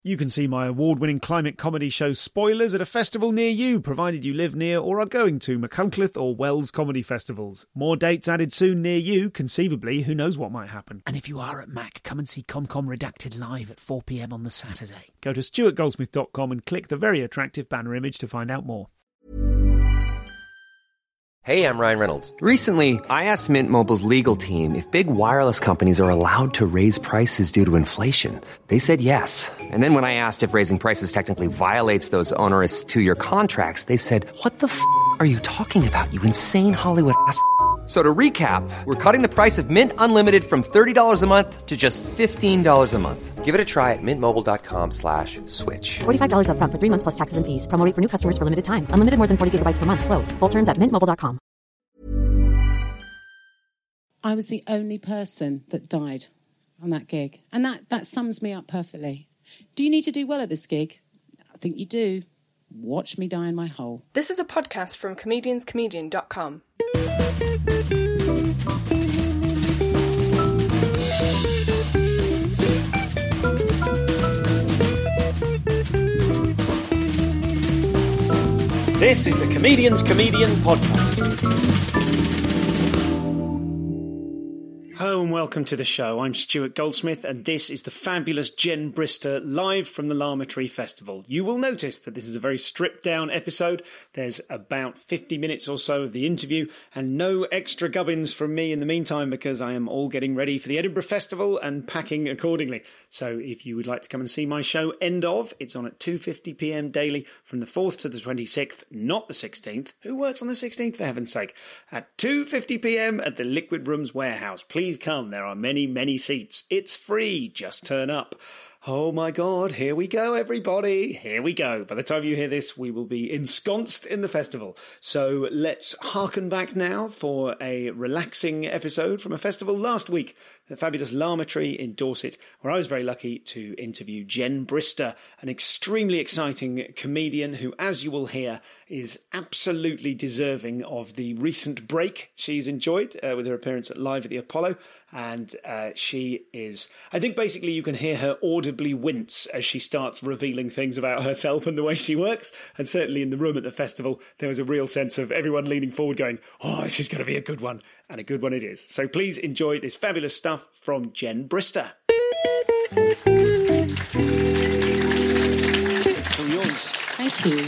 You can see my award-winning climate comedy show Spoilers at a festival near you, provided you live near or are going to Machynlleth or Wells comedy festivals. More dates added soon near you, conceivably, who knows what might happen. And if you are at Mac, come and see ComCom Redacted live at 4 p.m. on the Saturday. Go to stuartgoldsmith.com and click the very attractive banner image to find out more. Hey, I'm Ryan Reynolds. Recently, I asked Mint Mobile's legal team if big wireless companies are allowed to raise prices due to inflation. They said yes. And then when I asked if raising prices technically violates those onerous two-year contracts, they said, what the f*** are you talking about, you insane Hollywood ass f- So to recap, we're cutting the price of Mint Unlimited from $30 a month to just $15 a month. Give it a try at mintmobile.com/switch. $45 up front for 3 months plus taxes and fees. Promo rate for new customers for limited time. Unlimited more than 40 gigabytes per month. Slows full terms at mintmobile.com. I was the only person that died on that gig. And that sums me up perfectly. Do you need to do well at this gig? I think you do. Watch me die in my hole. This is a podcast from comedianscomedian.com. This is the Comedian's Comedian podcast. Hello and welcome to the show. I'm Stuart Goldsmith and this is the fabulous Jen Brister live from the Lammetry Festival. You will notice that this is a very stripped down episode. There's about 50 minutes or so of the interview and no extra gubbins from me in the meantime because I am all getting ready for the Edinburgh Festival and packing accordingly. So if you would like to come and see my show End Of, it's on at 2:50 p.m. daily from the 4th to the 26th, not the 16th. Who works on the 16th, for heaven's sake? At 2:50 p.m. at the Liquid Rooms Warehouse. Please come. There are many, many seats. It's free. Just turn up. Oh my God, here we go, everybody. Here we go. By the time you hear this, we will be ensconced in the festival. So let's harken back now for a relaxing episode from a festival last week, the fabulous Lammetry in Dorset, where I was very lucky to interview Jen Brister, an extremely exciting comedian who, as you will hear, is absolutely deserving of the recent break she's enjoyed with her appearance at Live at the Apollo. And she is, I think basically you can hear her audibly wince as she starts revealing things about herself and the way she works. And certainly in the room at the festival, there was a real sense of everyone leaning forward going, oh, this is going to be a good one. And a good one it is. So please enjoy this fabulous stuff from Jen Brister. It's all yours. Thank you.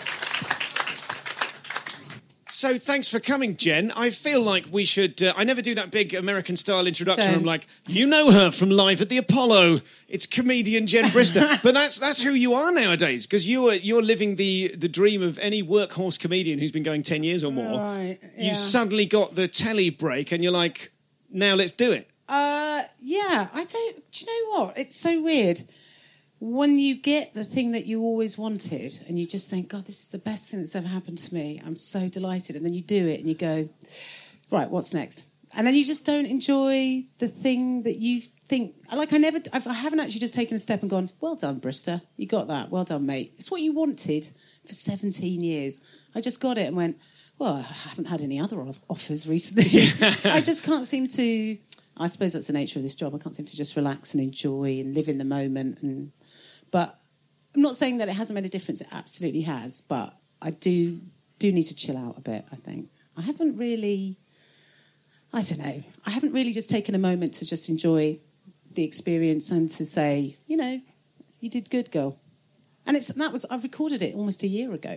So thanks for coming, Jen. I feel like we should... I never do that big American-style introduction. Don't. I'm like, you know her from Live at the Apollo. It's comedian Jen Brister. But that's who you are nowadays, because you're living the dream of any workhorse comedian who's been going 10 years or more. Right, yeah. You suddenly got the telly break, and you're like, now let's do it. Yeah, I don't... Do you know what? It's so weird. When you get the thing that you always wanted and you just think, God, this is the best thing that's ever happened to me. I'm so delighted. And then you do it and you go, right, what's next? And then you just don't enjoy the thing that you think... Like, I haven't actually just taken a step and gone, well done, Brister. You got that. Well done, mate. It's what you wanted for 17 years. I just got it and went, well, I haven't had any other offers recently. I just can't seem to... I suppose that's the nature of this job. I can't seem to just relax and enjoy and live in the moment. But I'm not saying that it hasn't made a difference. It absolutely has. But I do need to chill out a bit, I think. I haven't really just taken a moment to just enjoy the experience and to say, you know, you did good, girl. And I recorded it almost a year ago.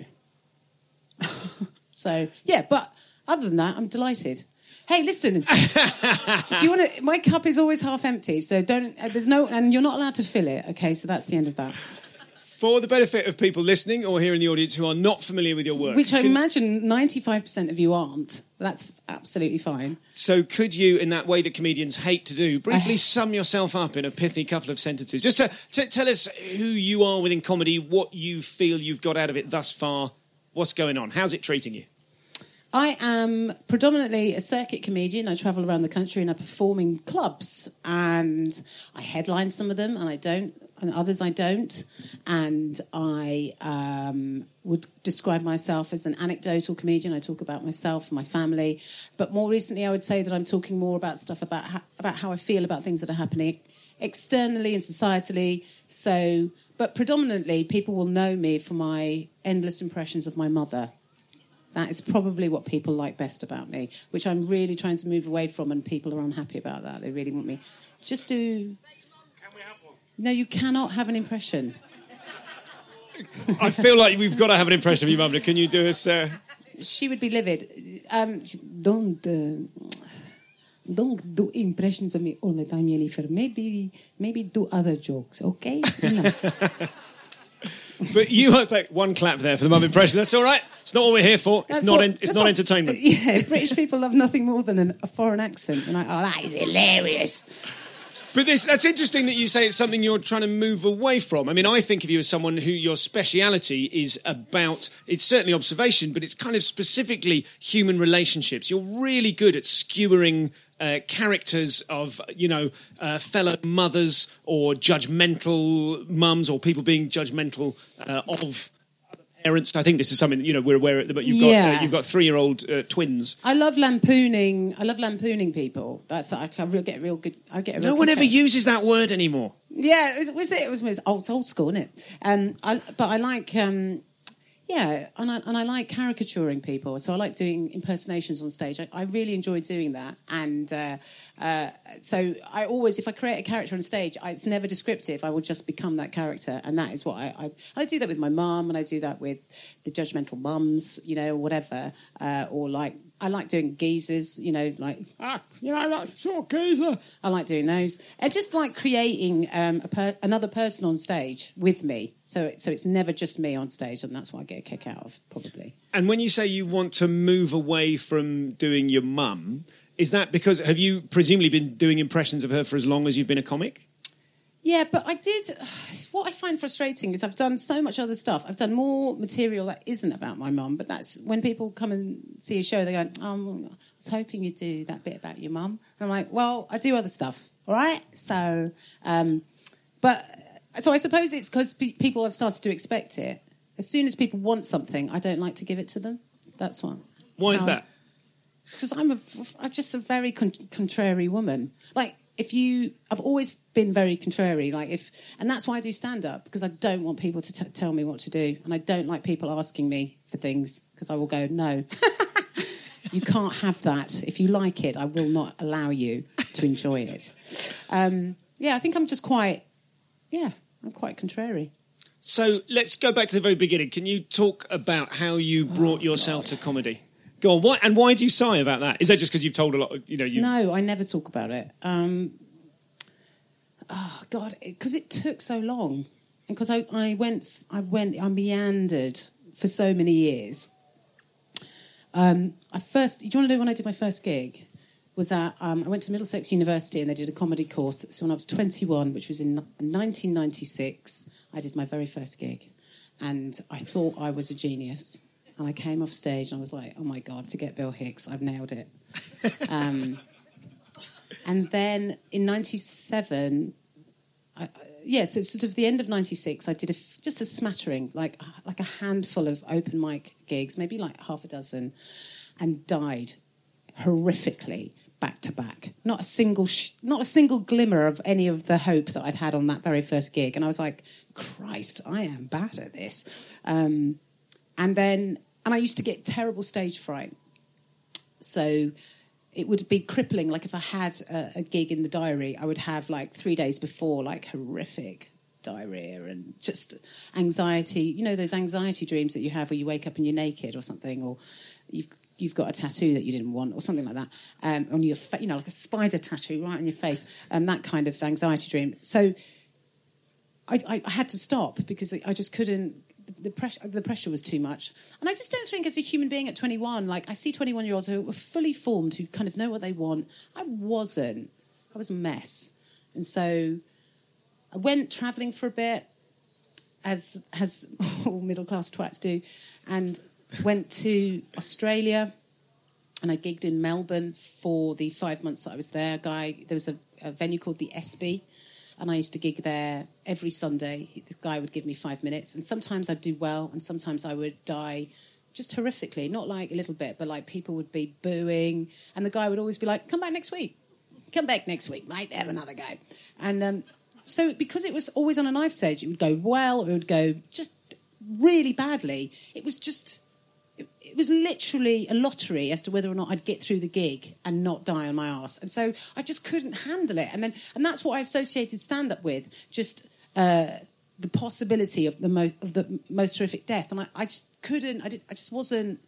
So, yeah, but other than that, I'm delighted. Hey, listen, if you want to, my cup is always half empty, so and you're not allowed to fill it, okay? So that's the end of that. For the benefit of people listening or here in the audience who are not familiar with your work... Which I imagine 95% of you aren't. That's absolutely fine. So could you, in that way that comedians hate to do, briefly sum yourself up in a pithy couple of sentences? Just to tell us who you are within comedy, what you feel you've got out of it thus far, what's going on, how's it treating you? I am predominantly a circuit comedian. I travel around the country and I perform in clubs. And I headline some of them and I don't, and others I don't. And I would describe myself as an anecdotal comedian. I talk about myself and my family. But more recently, I would say that I'm talking more about stuff about how I feel about things that are happening externally and societally. So But predominantly, people will know me for my endless impressions of my mother. That is probably what people like best about me, which I'm really trying to move away from, and people are unhappy about that. They really want me. Just do... Can we have one? No, you cannot have an impression. I feel like we've got to have an impression of your mum. Can you do us... She would be livid. Don't do impressions of me all the time, Jennifer. Maybe do other jokes, okay? No. But you won't take one clap there for the mum impression. That's all right. It's not what we're here for. It's not entertainment. Yeah, British people love nothing more than a foreign accent. And that is hilarious. But that's interesting that you say it's something you're trying to move away from. I mean, I think of you as someone who your speciality is about, it's certainly observation, but it's kind of specifically human relationships. You're really good at skewering characters of, fellow mothers or judgmental mums or people being judgmental of other parents. I think this is something that, we're aware of, but you've got 3-year-old twins. I love lampooning people. That's I get real good. No one ever uses that word anymore. Yeah, it was old school, isn't it? But I like. Yeah, and I like caricaturing people, so I like doing impersonations on stage. I really enjoy doing that, and so I always, if I create a character on stage, it's never descriptive. I will just become that character, and that is what I do that with my mum, and I do that with the judgmental mums, whatever, or like. I like doing geezers, I saw a geezer. I like doing those. I just like creating another person on stage with me. So it's never just me on stage, and that's what I get a kick out of, probably. And when you say you want to move away from doing your mum, is that because, have you presumably been doing impressions of her for as long as you've been a comic? Yeah, but I did... What I find frustrating is I've done so much other stuff. I've done more material that isn't about my mum, but that's when people come and see a show, they go, I was hoping you'd do that bit about your mum. And I'm like, well, I do other stuff, all right? So, so I suppose it's because people have started to expect it. As soon as people want something, I don't like to give it to them. That's why. Why is that? Because I'm just a very contrary woman. Like, I've always been very contrary, and that's why I do stand-up, because I don't want people to tell me what to do, and I don't like people asking me for things, because I will go, no, you can't have that. If you like it, I will not allow you to enjoy it. I think I'm just quite contrary. So let's go back to the very beginning. Can you talk about how you brought yourself to comedy? Go on. Why do you sigh about that? Is that just because you've told a lot? No, I never talk about it. Because it took so long, and because I meandered for so many years. Do you want to know when I did my first gig? Was that I went to Middlesex University and they did a comedy course. So when I was 21, which was in 1996, I did my very first gig, and I thought I was a genius. And I came off stage and I was like, oh, my God, forget Bill Hicks. I've nailed it. And then in 97, so sort of the end of 96, I did just a smattering, like a handful of open mic gigs, maybe like half a dozen, and died horrifically back to back. Not a single glimmer of any of the hope that I'd had on that very first gig. And I was like, Christ, I am bad at this. And I used to get terrible stage fright. So it would be crippling. Like if I had a gig in the diary, I would have 3 days before horrific diarrhea and just anxiety. Those anxiety dreams that you have where you wake up and you're naked or something, or you've got a tattoo that you didn't want or something like that on your like a spider tattoo right on your face, that kind of anxiety dream. So I had to stop because I just couldn't. The pressure was too much. And I just don't think as a human being at 21, I see 21-year-olds who are fully formed, who kind of know what they want. I wasn't. I was a mess. And so I went travelling for a bit, as all middle-class twats do, and went to Australia, and I gigged in Melbourne for the 5 months that I was there. There was a venue called the Espy, and I used to gig there every Sunday. The guy would give me 5 minutes, and sometimes I'd do well, and sometimes I would die just horrifically. Not a little bit, but people would be booing, and the guy would always be like, come back next week. Come back next week, mate, have another go. And so because it was always on a knife edge, it would go well, or it would go just really badly. It was just... It was literally a lottery as to whether or not I'd get through the gig and not die on my arse. And so I just couldn't handle it. And that's what I associated stand-up with, just the possibility of the most horrific death. And I just couldn't, I just wasn't,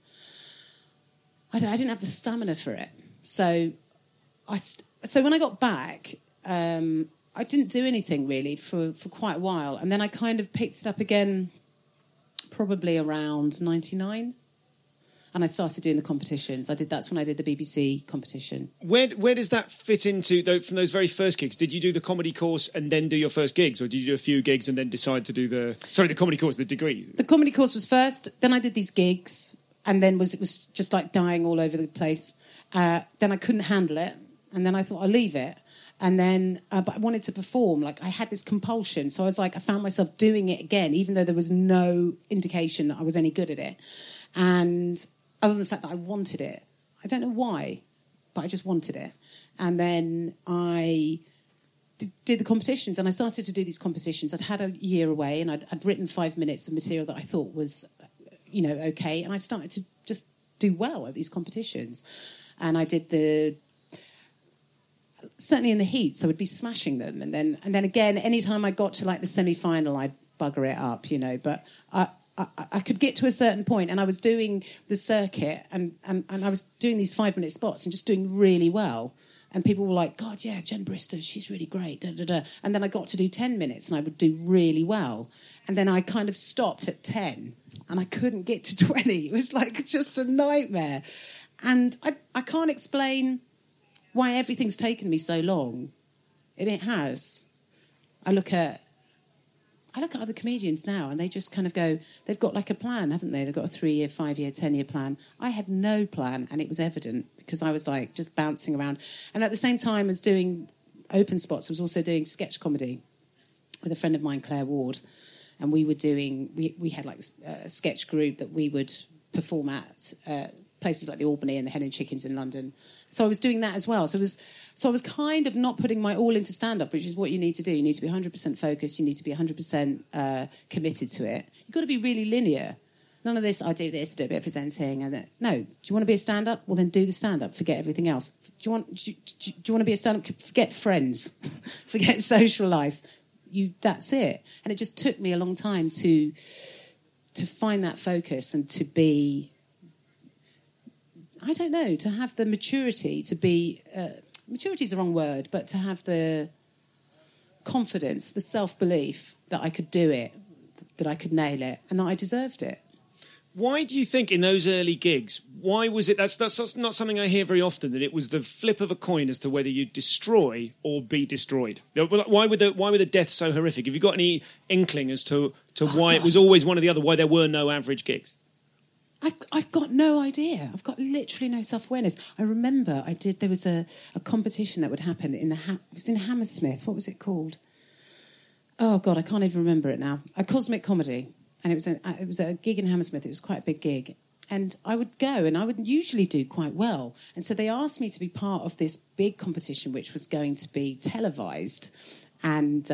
I didn't have the stamina for it. So when I got back, I didn't do anything really for quite a while. And then I kind of picked it up again probably around 99. And I started doing the competitions. That's when I did the BBC competition. Where does that fit into, though, from those very first gigs? Did you do the comedy course and then do your first gigs? Or did you do a few gigs and then decide to do the comedy course, the degree? The comedy course was first. Then I did these gigs. And then it was just like dying all over the place. Then I couldn't handle it. And then I thought, I'll leave it. And then, but I wanted to perform. Like, I had this compulsion. So I found myself doing it again, even though there was no indication that I was any good at it. And... other than the fact that I wanted it. I don't know why, but I just wanted it. And then I did the competitions, and I started to do these competitions. I'd had a year away, and I'd written 5 minutes of material that I thought was, okay. And I started to just do well at these competitions. And I did certainly in the heats, I would be smashing them. And then again, anytime I got to like the semi-final, I'd bugger it up, But I could get to a certain point, and I was doing the circuit, and I was doing these 5-minute spots and just doing really well. And people were like, God, yeah, Jen Brister, she's really great. Da, da, da. And then I got to do 10 minutes, and I would do really well. And then I kind of stopped at 10, and I couldn't get to 20. It was like just a nightmare. And I can't explain why everything's taken me so long. And it has. I look at other comedians now, and they just kind of go, they've got like a plan, haven't they? They've got a 3-year, 5-year, 10-year plan. I had no plan, and it was evident because I was like just bouncing around. And at the same time as doing open spots, I was also doing sketch comedy with a friend of mine, Claire Ward. And we had like a sketch group that we would perform at places like the Albany and the Hen and Chickens in London. So I was doing that as well. So I was kind of not putting my all into stand-up, which is what you need to do. You need to be 100% focused. You need to be 100% committed to it. You've got to be really linear. None of this, I do this, do a bit of presenting. No, do you want to be a stand-up? Well, then do the stand-up. Forget everything else. Do you want to be a stand-up? Forget friends. Forget social life. That's it. And it just took me a long time to find that focus and to be... I don't know, to have the maturity to be... maturity is the wrong word, but to have the confidence, the self-belief that I could do it, that I could nail it, and that I deserved it. Why do you think in those early gigs, why was it... That's not something I hear very often, that it was the flip of a coin as to whether you destroy or be destroyed. Why were the deaths so horrific? Have you got any inkling as to why it was always one or the other, why there were no average gigs? I've got no idea. I've got literally no self-awareness. I remember there was a competition that would happen it was in Hammersmith. What was it called? Oh, God, I can't even remember it now. A Cosmic Comedy. And it was a gig in Hammersmith. It was quite a big gig. And I would go, and I would usually do quite well. And so they asked me to be part of this big competition, which was going to be televised. And...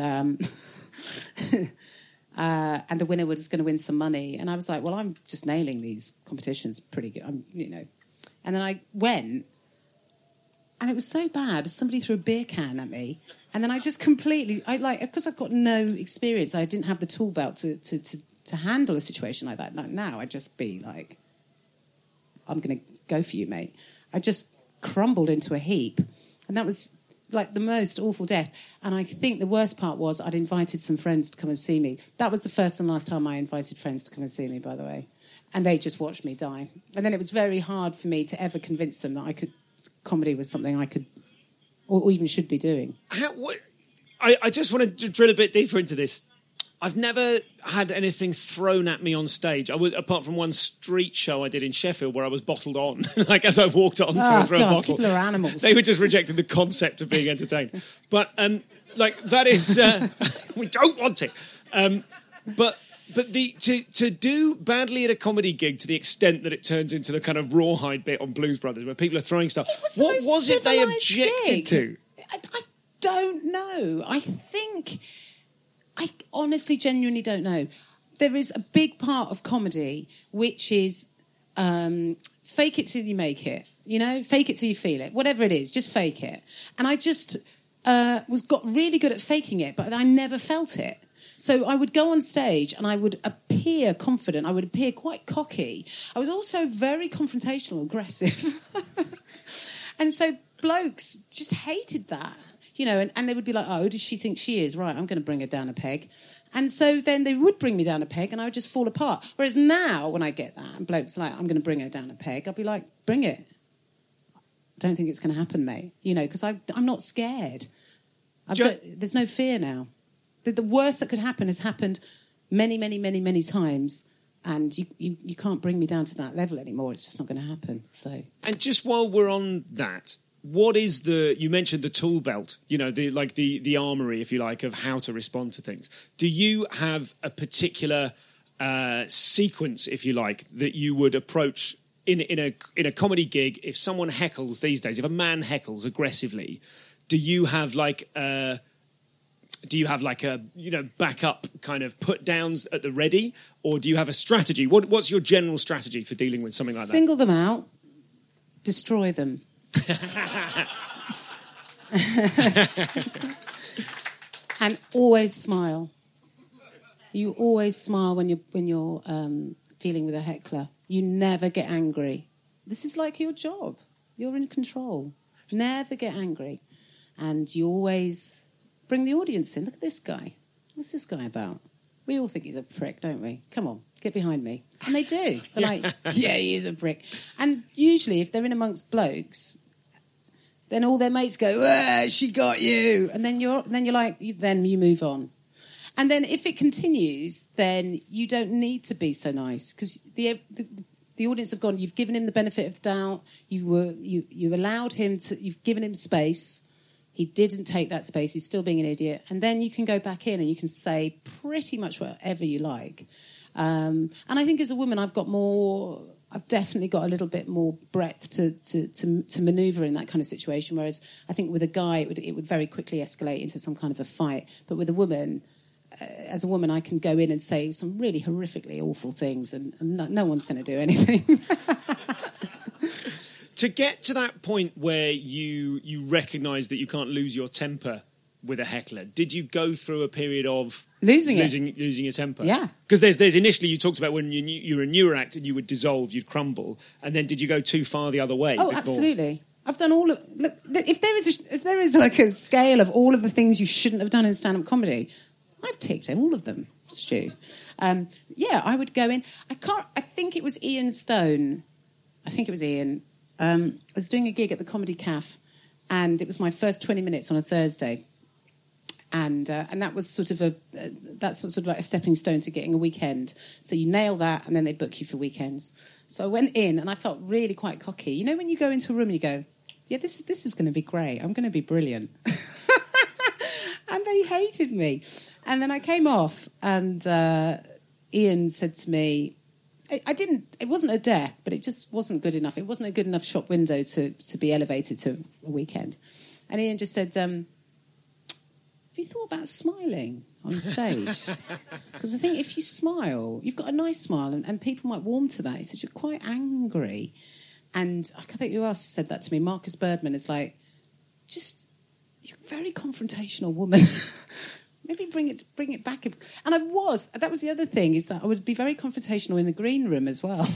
and the winner was going to win some money. And I was like, well, I'm just nailing these competitions pretty good. And then I went, and it was so bad. Somebody threw a beer can at me. And then I just completely, because I've got no experience, I didn't have the tool belt to handle a situation like that. Like now, I'd just be like, I'm going to go for you, mate. I just crumbled into a heap. And that was... like the most awful death. And I think the worst part was I'd invited some friends to come and see me. That was the first and last time I invited friends to come and see me, by the way. And they just watched me die. And then it was very hard for me to ever convince them that comedy was something I could, or even should be doing. I just want to drill a bit deeper into this. I've never had anything thrown at me on stage. Apart from one street show I did in Sheffield where I was bottled on, like as I walked on to throw a bottle. People are animals. They were just rejecting the concept of being entertained. But that is, we don't want it. But to do badly at a comedy gig to the extent that it turns into the kind of rawhide bit on Blues Brothers where people are throwing stuff. What was it they objected to? I don't know. I honestly, genuinely don't know. There is a big part of comedy which is fake it till you make it. You know, fake it till you feel it. Whatever it is, just fake it. And I just got really good at faking it, but I never felt it. So I would go on stage and I would appear confident. I would appear quite cocky. I was also very confrontational, aggressive. And so blokes just hated that, you know, and they would be like, oh, who does she think she is? Right, I'm going to bring her down a peg. And so then they would bring me down a peg and I would just fall apart. Whereas now when I get that and blokes are like, I'm going to bring her down a peg, I'll be like, bring it. Don't think it's going to happen, mate. You know, because I'm not scared. There's no fear now. The worst that could happen has happened many, many, many, many times, and you can't bring me down to that level anymore. It's just not going to happen. So, and just while we're on that, what is you mentioned the tool belt, you know, the armory, if you like, of how to respond to things. Do you have a particular sequence, if you like, that you would approach in a comedy gig if someone heckles these days? If a man heckles aggressively, do you have like a backup kind of put downs at the ready, or do you have a strategy? What's your general strategy for dealing with something like that? Single them out, destroy them. And always smile. You always smile when you're dealing with a heckler. You never get angry. This is like your job. You're in control. Never get angry. And you always bring the audience in. Look at this guy. What's this guy about? We all think he's a prick, don't we? Come on, get behind me. And they do. They're like, yeah, he is a prick. And usually if they're in amongst blokes, then all their mates go, she got you. And then you're like, then you move on. And then if it continues, then you don't need to be so nice because the audience have gone. You've given him the benefit of the doubt. You allowed him to. You've given him space. He didn't take that space. He's still being an idiot. And then you can go back in and you can say pretty much whatever you like. And I think as a woman, I've definitely got a little bit more breadth to manoeuvre in that kind of situation. Whereas I think with a guy, it would very quickly escalate into some kind of a fight. But with a woman, as a woman, I can go in and say some really horrifically awful things and no one's going to do anything. To get to that point where you recognise that you can't lose your temper with a heckler, did you go through a period of losing your temper? Yeah. Because there's initially you talked about when you were a newer actor, you would dissolve, you'd crumble, and then did you go too far the other way? Oh, before? Absolutely. I've done all of... Look, if there is like a scale of all of the things you shouldn't have done in stand-up comedy, I've ticked all of them, Stu. I would go in... I think it was Ian Stone. I think it was Ian. I was doing a gig at the Comedy Caf, and it was my first 20 minutes on a Thursday. And that was sort of like a stepping stone to getting a weekend. So you nail that, and then they book you for weekends. So I went in, and I felt really quite cocky. You know when you go into a room and you go, yeah, this is going to be great. I'm going to be brilliant. And they hated me. And then I came off, and Ian said to me, it wasn't a death, but it just wasn't good enough. It wasn't a good enough shop window to be elevated to a weekend. And Ian just said, have you thought about smiling on stage? Because I think if you smile, you've got a nice smile and people might warm to that. He said, you're quite angry. And I think who else said that to me? Marcus Birdman is like, you're a very confrontational woman. Maybe bring it back. And that was the other thing, is that I would be very confrontational in the green room as well.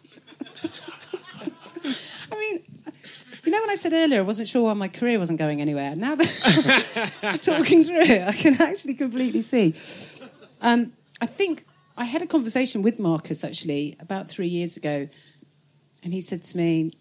I mean, you know when I said earlier I wasn't sure why my career wasn't going anywhere? Now that I'm talking through it, I can actually completely see. I think I had a conversation with Marcus, actually, about 3 years ago, and he said to me,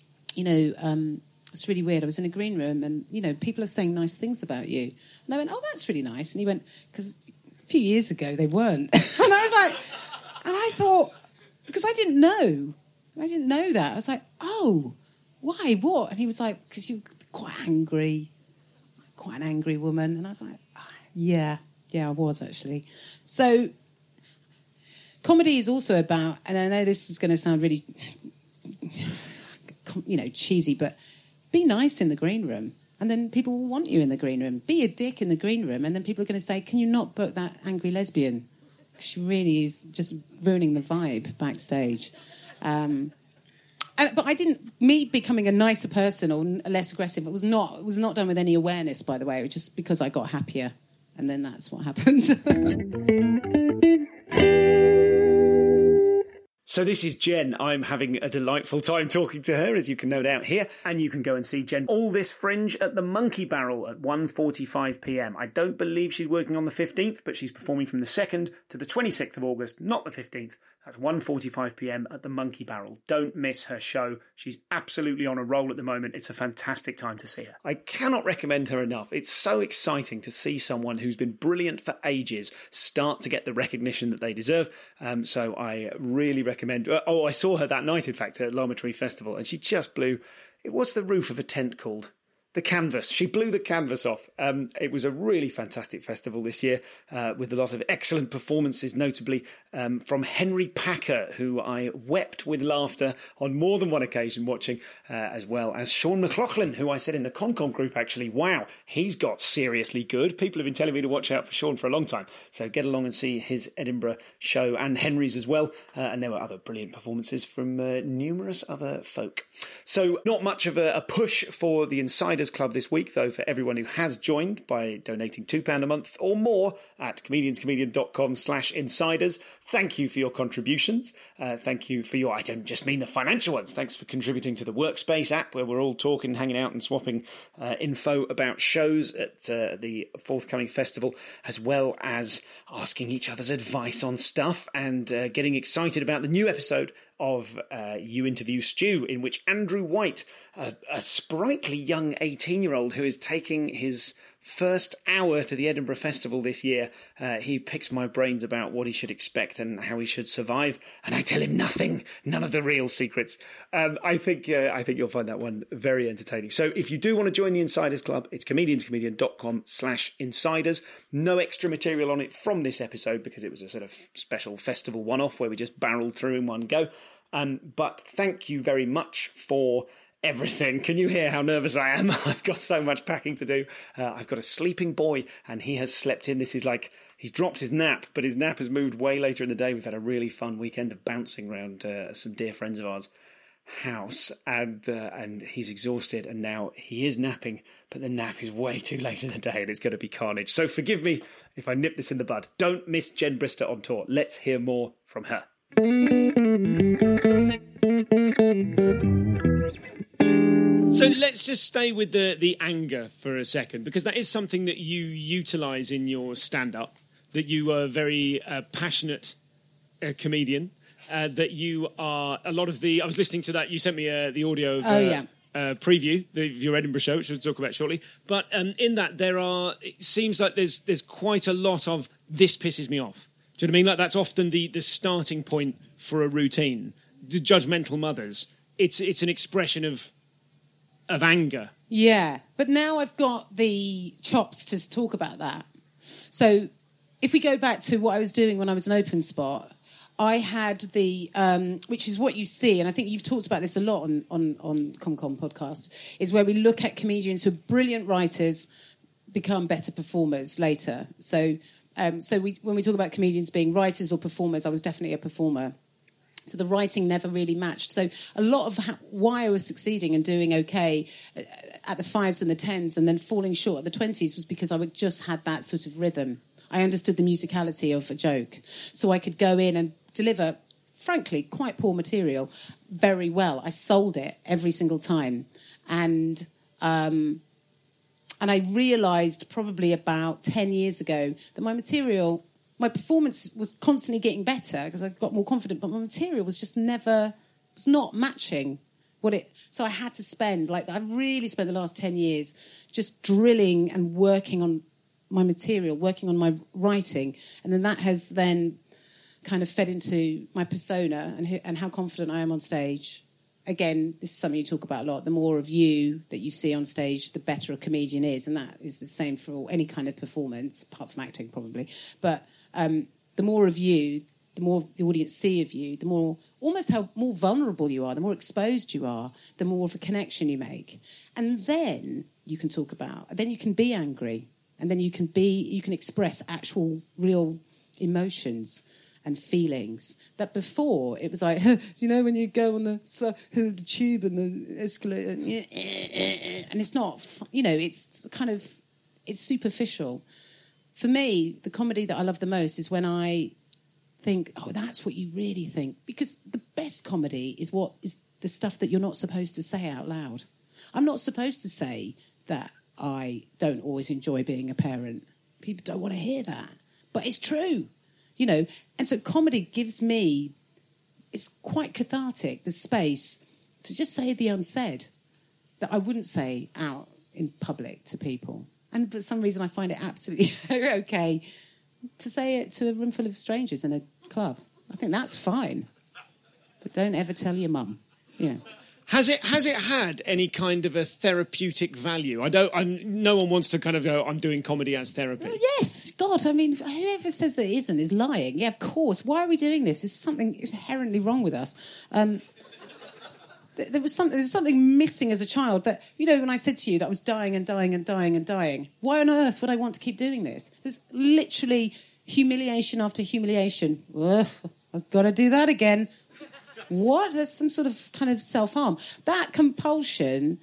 it's really weird. I was in a green room and, people are saying nice things about you. And I went, oh, that's really nice. And he went, because a few years ago they weren't. And I was like, and I thought, because I didn't know that. I was like, oh, why, what? And he was like, because you're quite angry, quite an angry woman. And I was like, oh, yeah, I was actually. So comedy is also about, and I know this is going to sound really, cheesy, but be nice in the green room. And then people will want you in the green room. Be a dick in the green room, and then people are going to say, can you not book that angry lesbian? She really is just ruining the vibe backstage. But I didn't... Me becoming a nicer person or less aggressive, it was not done with any awareness, by the way. It was just because I got happier. And then that's what happened. So this is Jen. I'm having a delightful time talking to her, as you can no doubt hear. And you can go and see Jen All This Fringe at the Monkey Barrel at 1:45pm. I don't believe she's working on the 15th, but she's performing from the 2nd to the 26th of August, not the 15th. That's 1:45pm at the Monkey Barrel. Don't miss her show. She's absolutely on a roll at the moment. It's a fantastic time to see her. I cannot recommend her enough. It's so exciting to see someone who's been brilliant for ages start to get the recognition that they deserve. So I really recommend... I saw her that night, in fact, at Lammetry Festival, and she just blew... What's the roof of a tent called? The canvas. She blew the canvas off. It was a really fantastic festival this year with a lot of excellent performances, notably from Henry Packer, who I wept with laughter on more than one occasion watching, as well as Sean McLaughlin, who I said in the ConCon group, actually, wow, he's got seriously good. People have been telling me to watch out for Sean for a long time. So get along and see his Edinburgh show and Henry's as well. And there were other brilliant performances from numerous other folk. So not much of a push for the Insiders Club this week, though, for everyone who has joined by donating £2 a month or more at comedianscomedian.com/insiders. Thank you for your contributions. Thank you for your, I don't just mean the financial ones. Thanks for contributing to the Workspace app, where we're all talking, hanging out and swapping info about shows at the forthcoming festival, as well as asking each other's advice on stuff and getting excited about the new episode of You Interview Stu, in which Andrew White, a sprightly young 18-year-old who is taking his first hour to the Edinburgh Festival this year, he picks my brains about what he should expect and how he should survive, and I tell him nothing, none of the real secrets. I think you'll find that one very entertaining. So if you do want to join the Insiders Club, it's comedianscomedian.com/insiders. No extra material on it from this episode because it was a sort of special festival one-off where we just barreled through in one go. But thank you very much for everything. Can you hear how nervous I am? I've got so much packing to do. I've got a sleeping boy and he has slept in. This is like, he's dropped his nap, but his nap has moved way later in the day. We've had a really fun weekend of bouncing around some dear friends of ours' house, and he's exhausted, and now he is napping, but the nap is way too late in the day and it's going to be carnage. So forgive me if I nip this in the bud. Don't miss Jen Brister on tour. Let's hear more from her. So let's just stay with the anger for a second, because that is something that you utilise in your stand-up, that you are a very passionate comedian, that you are a lot of the... I was listening to that, you sent me the audio of preview of your Edinburgh show, which we'll talk about shortly, but in that it seems like there's quite a lot of this pisses me off. Do you know what I mean? Like that's often the starting point for a routine. The judgmental mothers, it's an expression of anger. Yeah, but now I've got the chops to talk about that. So if we go back to what I was doing when I was an open spot, I had the, which is what you see, and I think you've talked about this a lot on ComCom podcast, is where we look at comedians who are brilliant writers become better performers later. So when we talk about comedians being writers or performers, I was definitely a performer. So the writing never really matched. So a lot of why I was succeeding and doing okay at the 5s and the 10s and then falling short at the 20s was because I just had that sort of rhythm. I understood the musicality of a joke. So I could go in and deliver, frankly, quite poor material very well. I sold it every single time. And I realised probably about 10 years ago that my performance was constantly getting better because I got more confident, but my material was just was not matching what it... So I had to I've really spent the last 10 years just drilling and working on my material, working on my writing. And then that has then kind of fed into my persona and how confident I am on stage. Again, this is something you talk about a lot. The more of you that you see on stage, the better a comedian is. And that is the same for any kind of performance, apart from acting probably. But the more of you, the more the audience see of you, the more almost how more vulnerable you are, the more exposed you are, the more of a connection you make. And then you can talk about. Then you can be angry, and then you can express actual, real emotions and feelings that before it was like, you know, when you go on the tube and the escalator, and it's not, you know, it's kind of, it's superficial. For me, the comedy that I love the most is when I think, oh, that's what you really think. Because the best comedy is what is the stuff that you're not supposed to say out loud. I'm not supposed to say that I don't always enjoy being a parent. People don't want to hear that. But it's true, you know. And so comedy gives me, it's quite cathartic, the space to just say the unsaid that I wouldn't say out in public to people. And for some reason I find it absolutely okay to say it to a room full of strangers in a club. I think that's fine. But don't ever tell your mum, you know. Has it had any kind of a therapeutic value? No one wants to kind of go, I'm doing comedy as therapy. Oh, yes, God, I mean, whoever says that it isn't is lying. Yeah, of course. Why are we doing this? There's something inherently wrong with us. There's something missing as a child that, you know, when I said to you that I was dying and dying and dying and dying, why on earth would I want to keep doing this? There's literally humiliation after humiliation. Ugh, I've got to do that again. What? There's some sort of kind of self-harm. That compulsion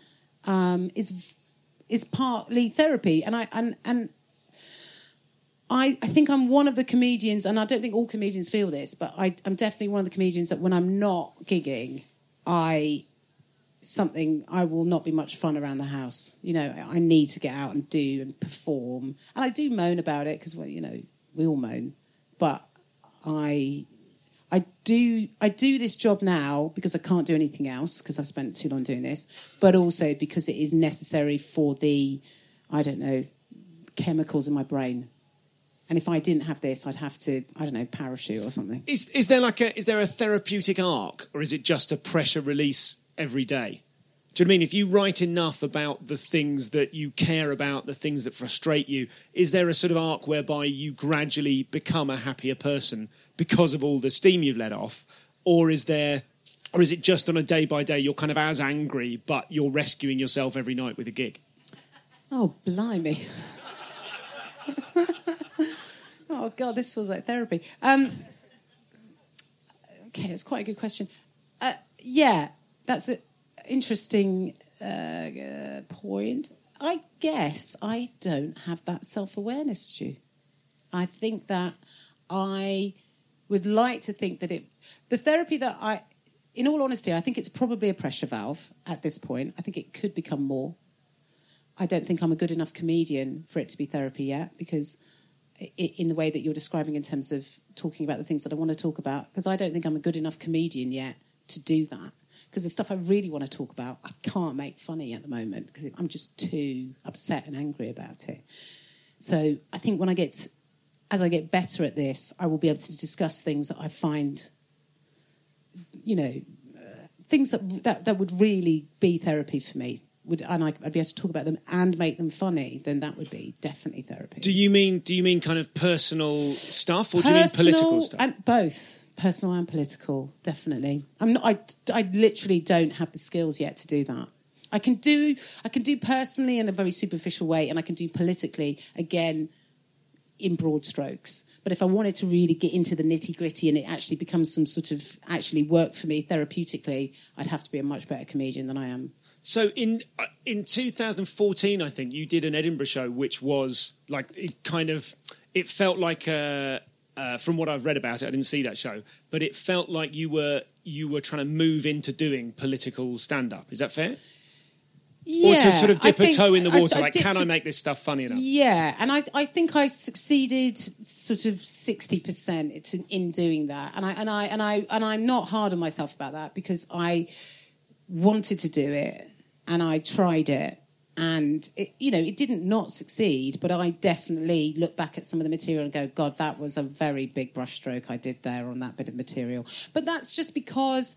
is partly therapy, and I think I'm one of the comedians, and I don't think all comedians feel this, but I'm definitely one of the comedians that when I'm not gigging, I will not be much fun around the house. You know, I need to get out and do and perform, and I do moan about it because, well, you know, we all moan, but I do this job now because I can't do anything else because I've spent too long doing this, but also because it is necessary for the, I don't know, chemicals in my brain. And if I didn't have this, I'd have to, I don't know, parachute or something. Is there a therapeutic arc, or is it just a pressure release every day? Do you know what I mean? If you write enough about the things that you care about, the things that frustrate you, is there a sort of arc whereby you gradually become a happier person because of all the steam you've let off? Or is it just on a day by day you're kind of as angry, but you're rescuing yourself every night with a gig? Oh, blimey. Oh, God, this feels like therapy. Okay, it's quite a good question. Yeah, that's an interesting point. I guess I don't have that self-awareness, Stu. I think that I would like to think that the therapy that in all honesty, I think it's probably a pressure valve at this point. I think it could become more. I don't think I'm a good enough comedian for it to be therapy yet, because in the way that you're describing in terms of talking about the things that I want to talk about, because I don't think I'm a good enough comedian yet to do that. Because the stuff I really want to talk about, I can't make funny at the moment because I'm just too upset and angry about it. So I think as I get better at this, I will be able to discuss things that I find, you know, things that would really be therapy for me. And I'd be able to talk about them and make them funny, then that would be definitely therapy. Do you mean kind of personal stuff, or do you mean political stuff? And both, personal and political, definitely. I literally don't have the skills yet to do that. I can do personally in a very superficial way, and I can do politically, again, in broad strokes. But if I wanted to really get into the nitty-gritty and it actually becomes some sort of actually work for me therapeutically, I'd have to be a much better comedian than I am. So in 2014, I think, you did an Edinburgh show which was like, it felt like from what I've read about it, I didn't see that show, but it felt like you were trying to move into doing political stand-up. Is that fair? Yeah. Or to sort of dip a toe in the water, can I make this stuff funny enough? Yeah, and I think I succeeded sort of 60% in doing that, and I'm not hard on myself about that, because I wanted to do it and I tried it, and it didn't not succeed, but I definitely look back at some of the material and go, God, that was a very big brushstroke I did there on that bit of material. But that's just because,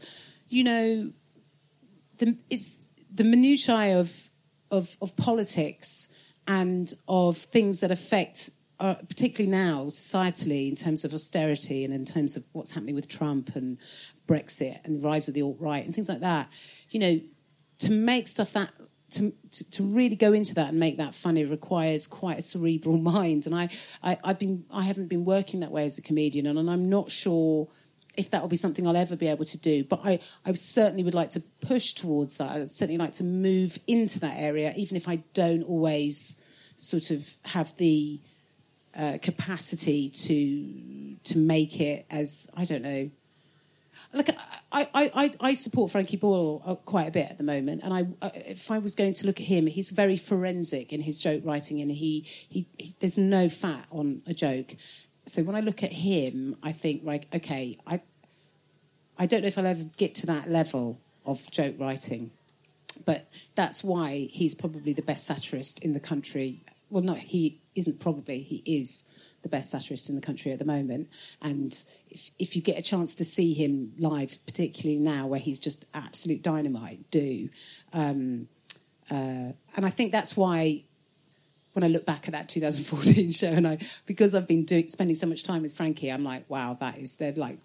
it's the minutiae of politics and of things that affect, particularly now, societally, in terms of austerity and in terms of what's happening with Trump and Brexit and the rise of the alt-right and things like that. To make stuff to really go into that and make that funny requires quite a cerebral mind. And I haven't been working that way as a comedian, and I'm not sure if that will be something I'll ever be able to do. But I certainly would like to push towards that. I'd certainly like to move into that area, even if I don't always sort of have the capacity to make it as, I don't know. Look, I support Frankie Boyle quite a bit at the moment, and if I was going to look at him, he's very forensic in his joke writing, and he there's no fat on a joke. So when I look at him, I think, right, okay, I don't know if I'll ever get to that level of joke writing, but that's why he's probably the best satirist in the country. Well, no, he isn't probably, he is the best satirist in the country at the moment. And if you get a chance to see him live, particularly now where he's just absolute dynamite, do. And I think that's why when I look back at that 2014 show, and because I've been spending so much time with Frankie, I'm like, wow, that is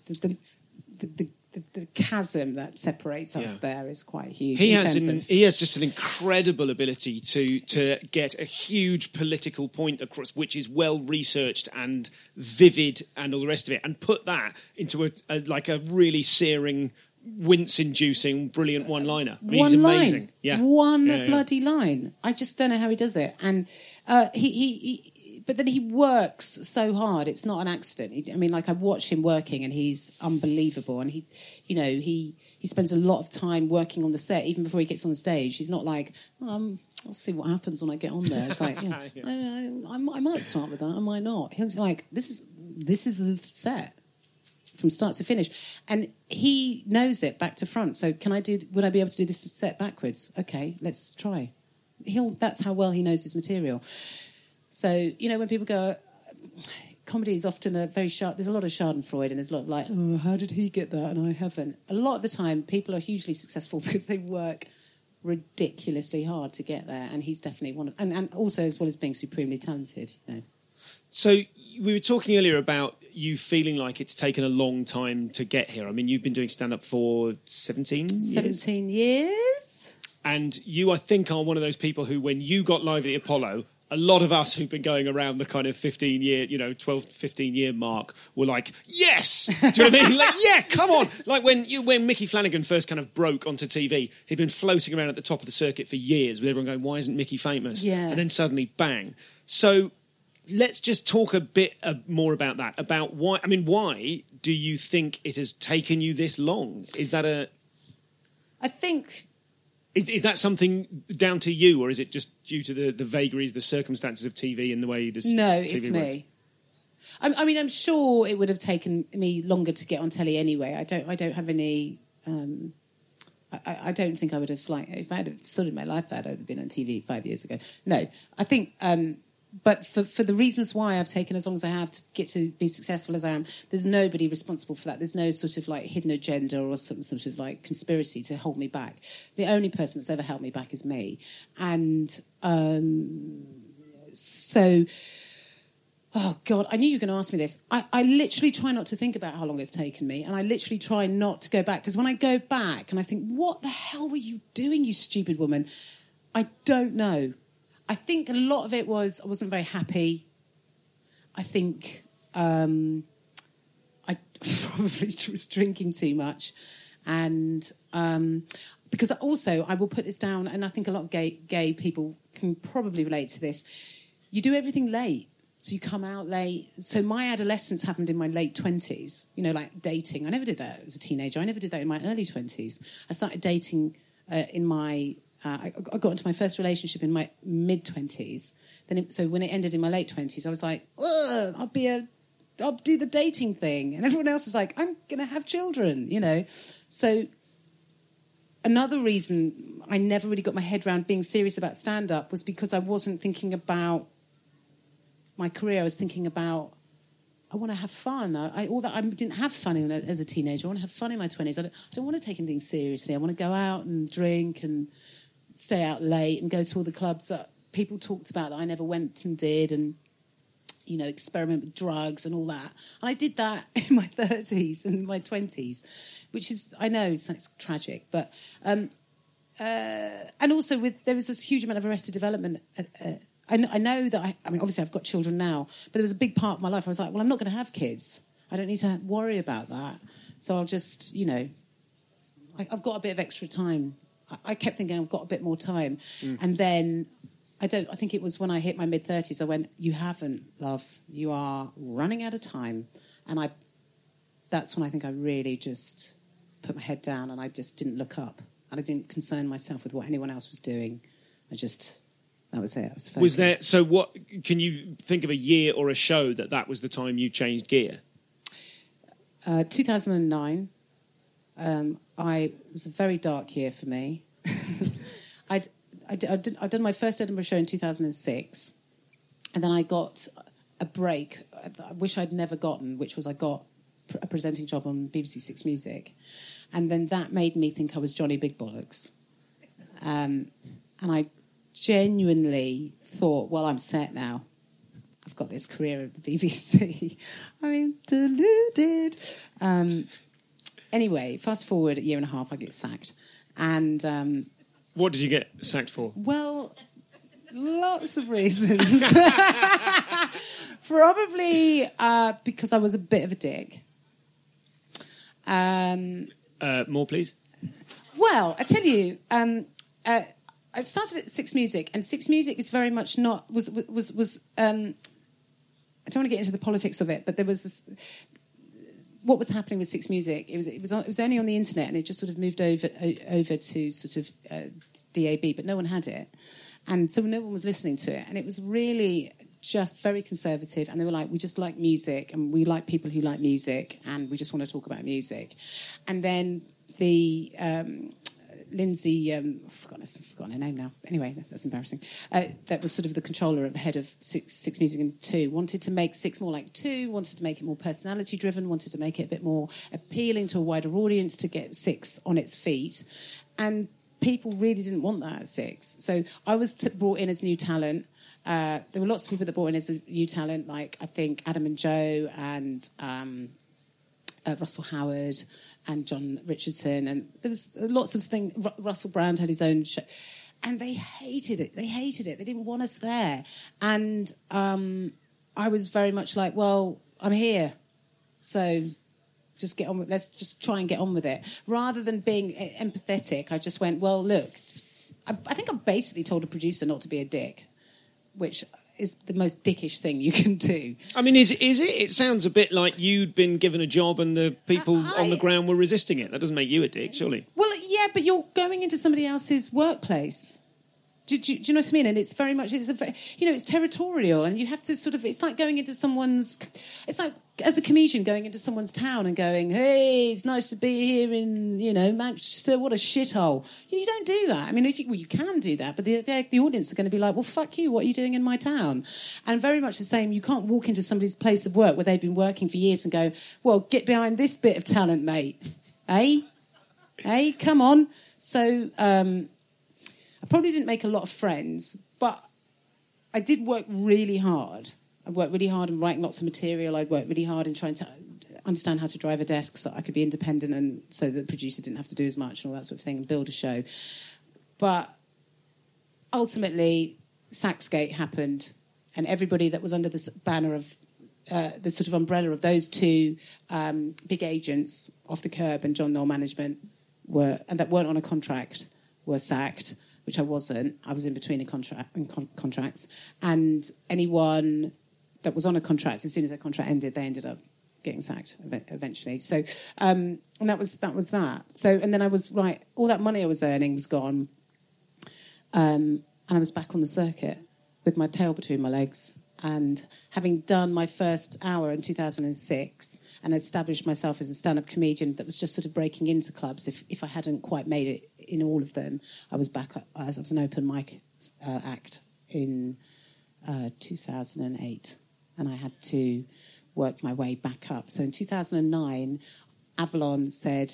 the chasm that separates us there is quite huge. He has just an incredible ability to get a huge political point across, which is well researched and vivid and all the rest of it, and put that into a really searing, wince-inducing, brilliant one-liner. I mean, he's amazing. Line. Yeah. One bloody line. I just don't know how he does it. And but then he works so hard. It's not an accident. I mean, like, I watch him working, and he's unbelievable. And he spends a lot of time working on the set, even before he gets on the stage. He's not like, I'll see what happens when I get on there. It's like, I might start with that, I might not. He's like, this is the set from start to finish, and he knows it back to front. So would I be able to do this set backwards? Okay, let's try. That's how well he knows his material. So, when people go, comedy is often there's a lot of schadenfreude, and there's a lot of like, oh, how did he get that and I haven't? A lot of the time, people are hugely successful because they work ridiculously hard to get there, and he's definitely one of, and also as well as being supremely talented, So we were talking earlier about you feeling like it's taken a long time to get here. I mean, you've been doing stand-up for 17 years? 17 years. And you, I think, are one of those people who, when you got live at the Apollo, a lot of us who've been going around the kind of 15-year, 12 to 15-year mark were like, yes! Do you know what I mean? Like, yeah, come on! Like when Mickey Flanagan first kind of broke onto TV, he'd been floating around at the top of the circuit for years with everyone going, why isn't Mickey famous? Yeah. And then suddenly, bang. So let's just talk a bit more about that, about why do you think it has taken you this long? Is that I think... Is that something down to you, or is it just due to the vagaries, the circumstances of TV and the way this? No, TV it's works? me. I mean, I'm sure it would have taken me longer to get on telly anyway. I don't have any. I don't think I would have, if I had sorted my life out, I would have been on TV 5 years ago. No, I think. But for the reasons why I've taken as long as I have to get to be successful as I am, there's nobody responsible for that. There's no sort of hidden agenda or some sort of conspiracy to hold me back. The only person that's ever held me back is me. And so, oh God, I knew you were going to ask me this. I literally try not to think about how long it's taken me, and I literally try not to go back, because when I go back and I think, what the hell were you doing, you stupid woman? I don't know. I think a lot of it was I wasn't very happy. I think I probably was drinking too much. And because also, I will put this down, and I think a lot of gay people can probably relate to this. You do everything late. So you come out late. So my adolescence happened in my late 20s, like dating. I never did that as a teenager. I never did that in my early 20s. I started dating in my... I got into my first relationship in my mid-20s. So when it ended in my late 20s, I was like, I'll do the dating thing. And everyone else is like, I'm going to have children, So another reason I never really got my head around being serious about stand-up was because I wasn't thinking about my career. I was thinking about, I want to have fun. I didn't have fun as a teenager. I want to have fun in my 20s. I don't want to take anything seriously. I want to go out and drink and stay out late and go to all the clubs that people talked about that I never went and did, and experiment with drugs and all that. And I did that in my 30s and my 20s, which is, I know it's tragic, but and also there was this huge amount of Arrested Development. I know that I mean, obviously I've got children now, but there was a big part of my life I was like, well, I'm not going to have kids. I don't need to worry about that. So I'll just, I've got a bit of extra time. I kept thinking I've got a bit more time. And then I think it was when I hit my mid-30s, I went, you haven't, love. You are running out of time. And that's when I think I really just put my head down and I just didn't look up. And I didn't concern myself with what anyone else was doing. That was it. I was focused. So what, can you think of a year or a show that was the time you changed gear? 2009. It was a very dark year for me. I'd done my first Edinburgh show in 2006, and then I got a break I wish I'd never gotten, which was I got a presenting job on BBC Six Music, and then that made me think I was Johnny Big Bollocks, and I genuinely thought, well, I'm set now. I've got this career at the BBC. I'm deluded. Anyway, fast forward a year and a half, I get sacked. And what did you get sacked for? Well, lots of reasons. Probably because I was a bit of a dick. More, please. Well, I tell you, I started at Six Music, and Six Music is very much not was. I don't want to get into the politics of it, but there was this, what was happening with Six Music. It was only on the internet, and it just sort of moved over to sort of DAB, but no one had it, and so no one was listening to it, and it was really just very conservative. And they were like, we just like music, and we like people who like music, and we just want to talk about music. And then the Lindsay, I've forgotten her name now. Anyway, that's embarrassing. That was sort of the controller at the head of Six Music and Two. Wanted to make Six more like Two, wanted to make it more personality-driven, wanted to make it a bit more appealing to a wider audience, to get Six on its feet. And people really didn't want that at Six. So I was brought in as new talent. There were lots of people that brought in as new talent, like I think Adam and Joe and Russell Howard and John Richardson, and there was lots of things. Russell Brand had his own show, and they hated it. They didn't want us there, and I was very much like, well, I'm here, so just get on with. Let's just try and get on with it, rather than being empathetic. I just went, well, look, I think I basically told a producer not to be a dick, which is the most dickish thing you can do. I mean, is it? It sounds a bit like you'd been given a job and the people on the ground were resisting it. That doesn't make you a dick, surely. Well, yeah, but you're going into somebody else's workplace. Do you know what I mean? And it's very much, it's territorial, and you have to sort of, it's like going into someone's, it's like, as a comedian, going into someone's town and going, hey, it's nice to be here in, Manchester, what a shithole. You don't do that. I mean, you can do that, but the audience are going to be like, well, fuck you, what are you doing in my town? And very much the same, you can't walk into somebody's place of work where they've been working for years and go, well, get behind this bit of talent, mate. Hey, come on. So, I probably didn't make a lot of friends, but I did work really hard. I worked really hard in writing lots of material. I'd worked really hard in trying to understand how to drive a desk so I could be independent and so the producer didn't have to do as much and all that sort of thing and build a show. But ultimately, Saxgate happened, and everybody that was under the banner of the sort of umbrella of those two big agents, Off the Curb and John Knoll Management, that weren't on a contract, were sacked, which I wasn't. I was in between contracts. And anyone that was on a contract, as soon as their contract ended, they ended up getting sacked eventually. So, and that was that. So, and then I was, all that money I was earning was gone. And I was back on the circuit with my tail between my legs. And having done my first hour in 2006 and established myself as a stand-up comedian that was just sort of breaking into clubs, if I hadn't quite made it in all of them, I was back as I was an open mic act in 2008, and I had to work my way back up. So in 2009, Avalon said,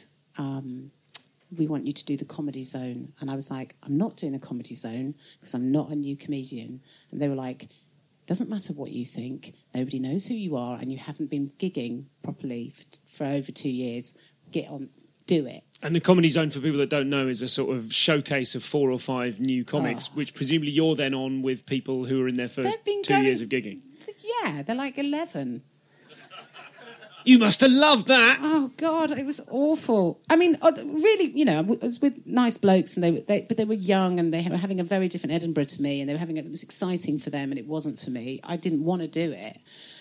we want you to do the Comedy Zone. And I was like, I'm not doing the Comedy Zone because I'm not a new comedian. And they were like, doesn't matter what you think. Nobody knows who you are, and you haven't been gigging properly for over 2 years. Get on, do it. And the Comedy Zone, for people that don't know, is a sort of showcase of 4 or 5 new comics, which presumably you're then on with people who are in their first 2 years of gigging. Yeah, they're like 11. You must have loved that. Oh God, it was awful. I mean, really, you know, I was with nice blokes, and but they were young, and they were having a very different Edinburgh to me, and they were it was exciting for them, and it wasn't for me. I didn't want to do it,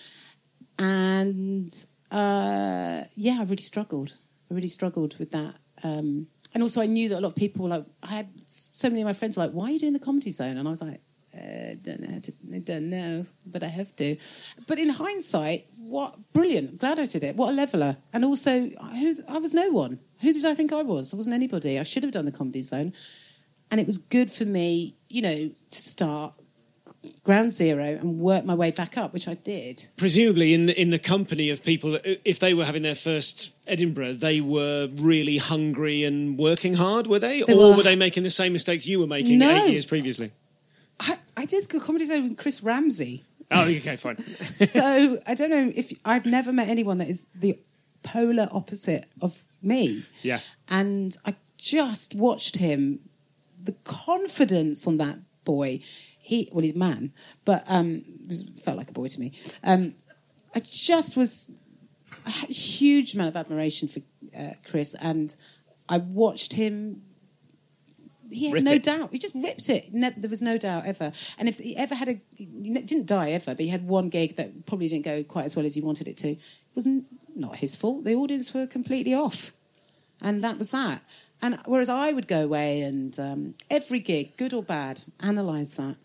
and I really struggled. I really struggled with that, and also I knew that a lot of people were like, I had so many of my friends were like, "Why are you doing the Comedy Zone?" And I was like, I don't know, but I have to. But in hindsight, brilliant. Glad I did it. What a leveller. And also, I was no one. Who did I think I was? I wasn't anybody. I should have done the Comedy Zone. And it was good for me, you know, to start ground zero and work my way back up, which I did. Presumably in the company of people, if they were having their first Edinburgh, they were really hungry and working hard, were they? Or were they making the same mistakes you were making 8 years previously? I did the Comedy Zone with Chris Ramsey. Oh, okay, fine. So I don't know if I've never met anyone that is the polar opposite of me. Yeah. And I just watched him, the confidence on that boy. He's a man, but felt like a boy to me. I had a huge amount of admiration for Chris, and I watched him. He had no doubt. He just ripped it. There was no doubt ever. And if he ever had he didn't die ever, but he had one gig that probably didn't go quite as well as he wanted it to. It was not his fault. The audience were completely off. And that was that. And whereas I would go away and every gig, good or bad, analyse that.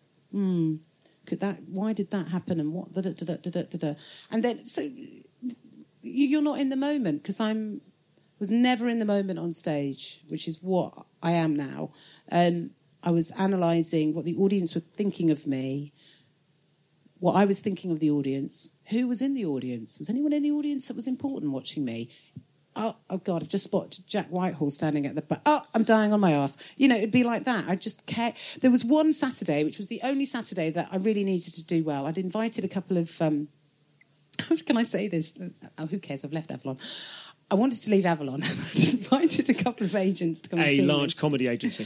Why did that happen? And what? And then, so you're not in the moment, because was never in the moment on stage, which is what I am now. I was analysing what the audience were thinking of me, what I was thinking of the audience, who was in the audience. Was anyone in the audience that was important watching me? Oh God, I've just spotted Jack Whitehall standing at the back. Oh, I'm dying on my arse. You know, it'd be like that. I just care. There was one Saturday, which was the only Saturday that I really needed to do well. I'd invited a couple of... can I say this? Oh, who cares? I've left Avalon. I wanted to leave Avalon. I'd invited a couple of agents to come and see me. A large comedy agency.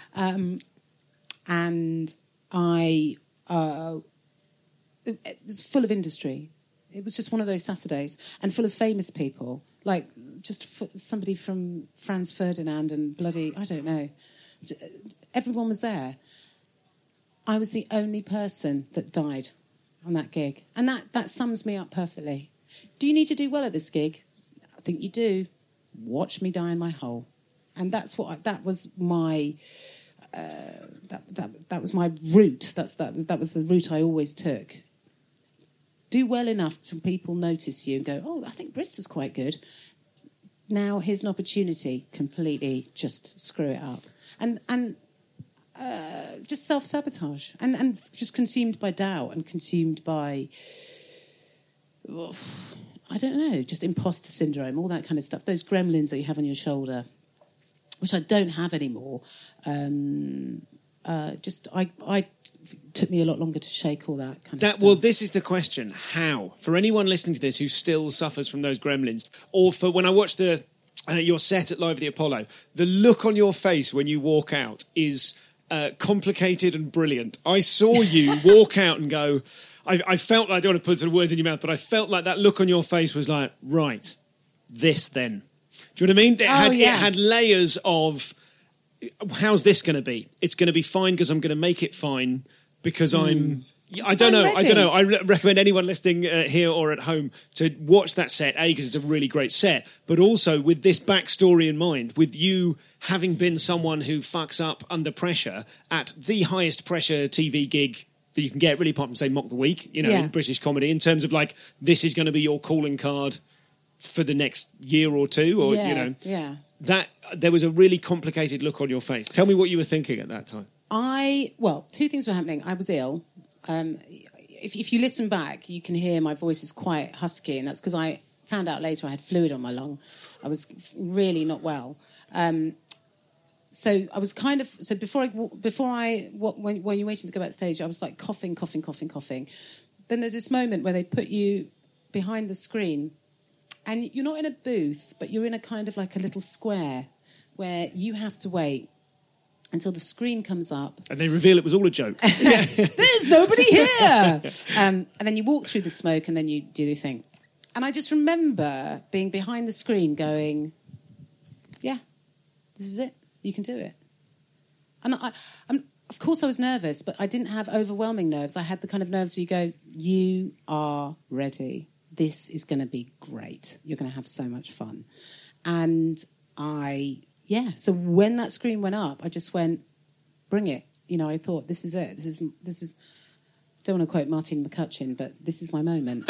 And I... it was full of industry. It was just one of those Saturdays, and full of famous people, like just somebody from Franz Ferdinand and bloody, I don't know. Everyone was there. I was the only person that died on that gig. And that sums me up perfectly. Do you need to do well at this gig? I think you do. Watch me die in my hole. And that was my... that was my route. That was the route I always took. Do well enough so people notice you and go, oh, I think Brister's quite good. Now here's an opportunity. Completely just screw it up. And just self-sabotage. And just consumed by doubt and consumed by, I don't know, just imposter syndrome, all that kind of stuff. Those gremlins that you have on your shoulder, which I don't have anymore. I took me a lot longer to shake all that kind of stuff. Well, this is the question. How? For anyone listening to this who still suffers from those gremlins, or for when I watched your set at Live at the Apollo, the look on your face when you walk out is complicated and brilliant. I saw you walk out and go... I felt like, I don't want to put sort of words in your mouth, but I felt like that look on your face was like, right, this then. Do you know what I mean? It had layers of... How's this going to be? It's going to be fine because I'm going to make it fine because I don't know. I recommend anyone listening here or at home to watch that set, A, because it's a really great set, but also with this backstory in mind, with you having been someone who fucks up under pressure at the highest pressure TV gig that you can get, really apart from, say, Mock the Week, in British comedy, in terms of like, this is going to be your calling card for the next year or two, or, that there was a really complicated look on your face. Tell me what you were thinking at that time. Two things were happening. I was ill. If you listen back, you can hear my voice is quite husky, and that's because I found out later I had fluid on my lung. I was really not well. So I was when you're waiting to go backstage, I was like coughing. Then there's this moment where they put you behind the screen, And you're not in a booth, but you're in a kind of like a little square where you have to wait until the screen comes up. And they reveal it was all a joke. There's nobody here! And then you walk through the smoke and then you do the thing. And I just remember being behind the screen going, yeah, this is it. You can do it. And of course I was nervous, but I didn't have overwhelming nerves. I had the kind of nerves where you go, you are ready. This is going to be great. You're going to have so much fun. And so when that screen went up, I just went, bring it. You know, I thought, this is it. This is. Don't want to quote Martine McCutcheon, but this is my moment.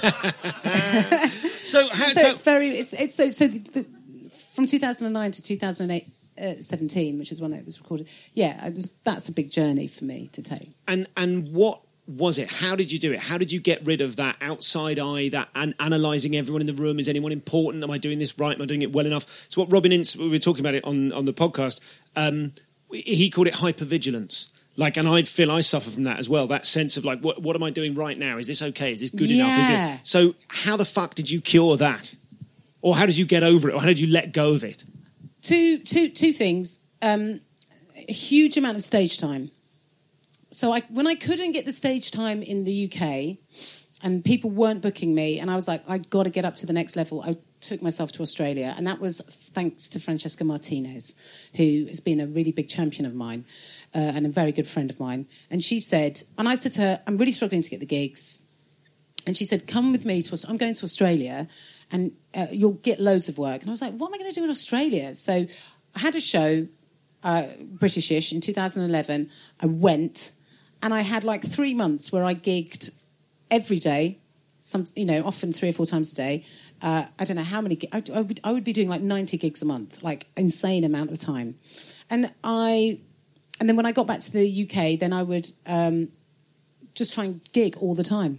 So it's very. From 2009 to 2017, which is when it was recorded. Yeah, that's a big journey for me to take. And what was it? How did you do it? How did you get rid of that outside eye, that analysing everyone in the room? Is anyone important? Am I doing this right? Am I doing it well enough? So what Robin Ince, we were talking about it on the podcast, he called it hypervigilance. Like, and I feel I suffer from that as well. That sense of like, what am I doing right now? Is this okay? Is this good enough? Is it? So how the fuck did you cure that? Or how did you get over it? Or how did you let go of it? Two things. A huge amount of stage time. So when I couldn't get the stage time in the UK and people weren't booking me, and I was like, I've got to get up to the next level, I took myself to Australia. And that was thanks to Francesca Martinez, who has been a really big champion of mine and a very good friend of mine. And she said, and I said to her, I'm really struggling to get the gigs. And she said, come with me I'm going to Australia and you'll get loads of work. And I was like, what am I going to do in Australia? So I had a show, British-ish, in 2011. I went, and I had like 3 months where I gigged every day, often 3 or 4 times a day. I don't know how many. I would be doing like 90 gigs a month, like insane amount of time. And then when I got back to the UK, then I would just try and gig all the time.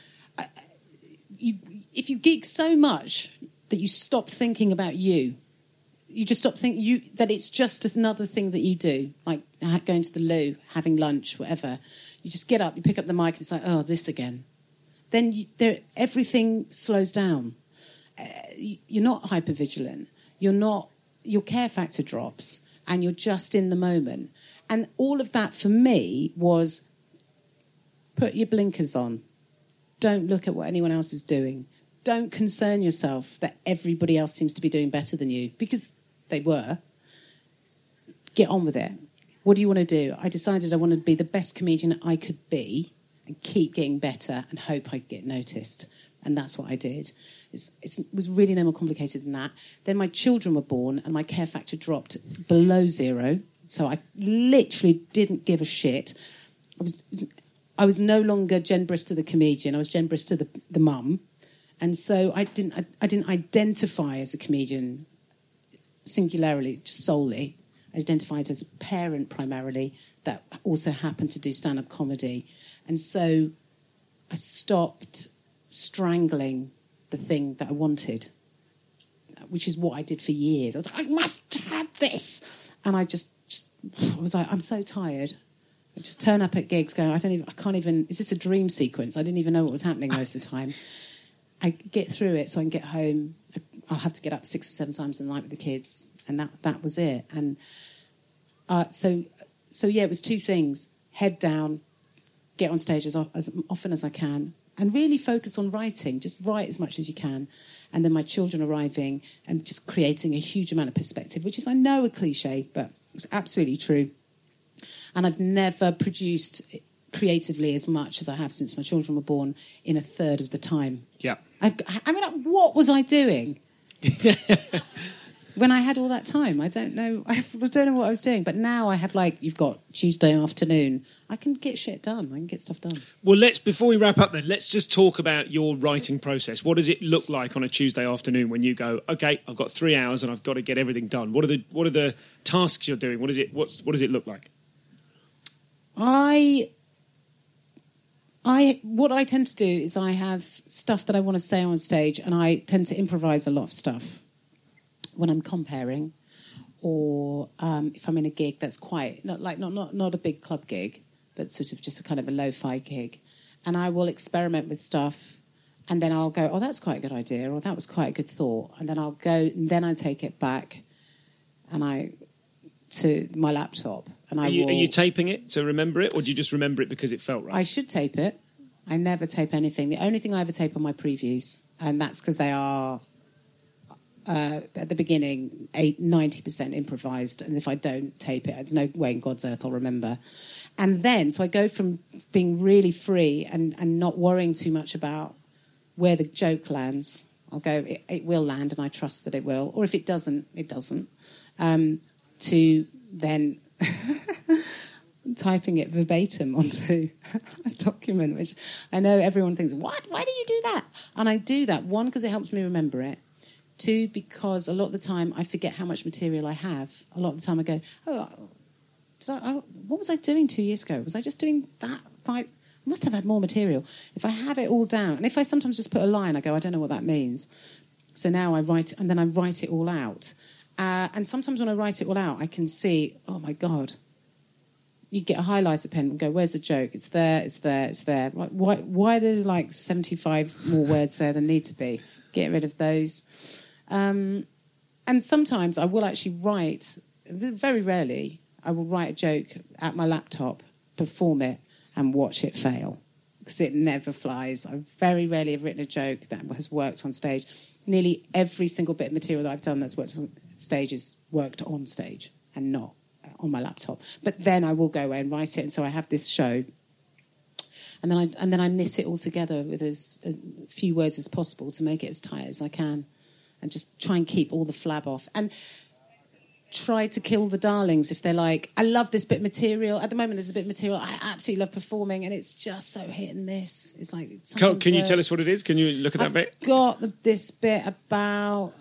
If you gig so much that you stop thinking about you just stop thinking that it's just another thing that you do, like going to the loo, having lunch, whatever. You just get up, you pick up the mic, and it's like, oh, this again. Then everything slows down. You're not hypervigilant. Your care factor drops, and you're just in the moment. And all of that for me was put your blinkers on. Don't look at what anyone else is doing. Don't concern yourself that everybody else seems to be doing better than you, because they were. Get on with it. What do you want to do? I decided I wanted to be the best comedian I could be and keep getting better and hope I'd get noticed. And that's what I did. It was really no more complicated than that. Then my children were born and my care factor dropped below 0. So I literally didn't give a shit. I was no longer Jen Brister the comedian. I was Jen Brister the mum. And so I didn't identify as a comedian singularly, just solely. I identified as a parent primarily that also happened to do stand-up comedy. And so I stopped strangling the thing that I wanted, which is what I did for years. I was like, I must have this. And I was like, I'm so tired. I just turn up at gigs going, I can't even, is this a dream sequence? I didn't even know what was happening most of the time. I get through it so I can get home. I'll have to get up 6 or 7 times in the night with the kids. And that was it. And so yeah, it was 2 things. Head down, get on stage as often as I can, and really focus on writing. Just write as much as you can. And then my children arriving and just creating a huge amount of perspective, which is, I know, a cliche, but it's absolutely true. And I've never produced creatively as much as I have since my children were born in a third of the time. Yeah. What was I doing when I had all that time? I don't know. I don't know what I was doing. But now I have, you've got Tuesday afternoon. I can get shit done. I can get stuff done. Well, before we wrap up then, let's just talk about your writing process. What does it look like on a Tuesday afternoon when you go, okay, I've got 3 hours and I've got to get everything done? What are the tasks you're doing? What does it look like? What I tend to do is I have stuff that I want to say on stage, and I tend to improvise a lot of stuff when I'm comparing, or if I'm in a gig that's quite not a big club gig, but sort of just a kind of a lo-fi gig, and I will experiment with stuff, And then I'll go, oh, that's quite a good idea, or that was quite a good thought. And then I'll go, and then I take it back to my laptop. And are you taping it to remember it, or do you just remember it because it felt right? I should tape it. I never tape anything. The only thing I ever tape are my previews, and that's because they are, at the beginning, 90% improvised. And if I don't tape it, there's no way in God's earth I'll remember. And then, so I go from being really free and not worrying too much about where the joke lands. I'll go, it will land, and I trust that it will. Or if it doesn't, it doesn't. To then typing it verbatim onto a document, which I know everyone thinks, what? Why do you do that? And I do that, one, because it helps me remember it. Two, because a lot of the time I forget how much material I have. A lot of the time I go, what was I doing 2 years ago? Was I just doing that? I must have had more material. If I have it all down, and if I sometimes just put a line, I go, I don't know what that means. So now I write, and then I write it all out. And sometimes when I write it all out, I can see, oh my God, you get a highlighter pen and go, where's the joke? It's there, it's there, it's there. Why there's like 75 more words there than need to be? Get rid of those. And sometimes I will actually write, very rarely, I will write a joke at my laptop, perform it, and watch it fail. Because it never flies. I very rarely have written a joke that has worked on stage. Nearly every single bit of material that I've done that's worked on stage is worked on stage and not on my laptop. But then I will go away and write it, and so I have this show. And then I knit it all together with as few words as possible to make it as tight as I can, and just try and keep all the flab off. And try to kill the darlings if they're like, I love this bit of material. At the moment, there's a bit of material I absolutely love performing, and it's just so hit and miss. It's like, can you tell us what it is? Can you look at that bit? I've got this bit about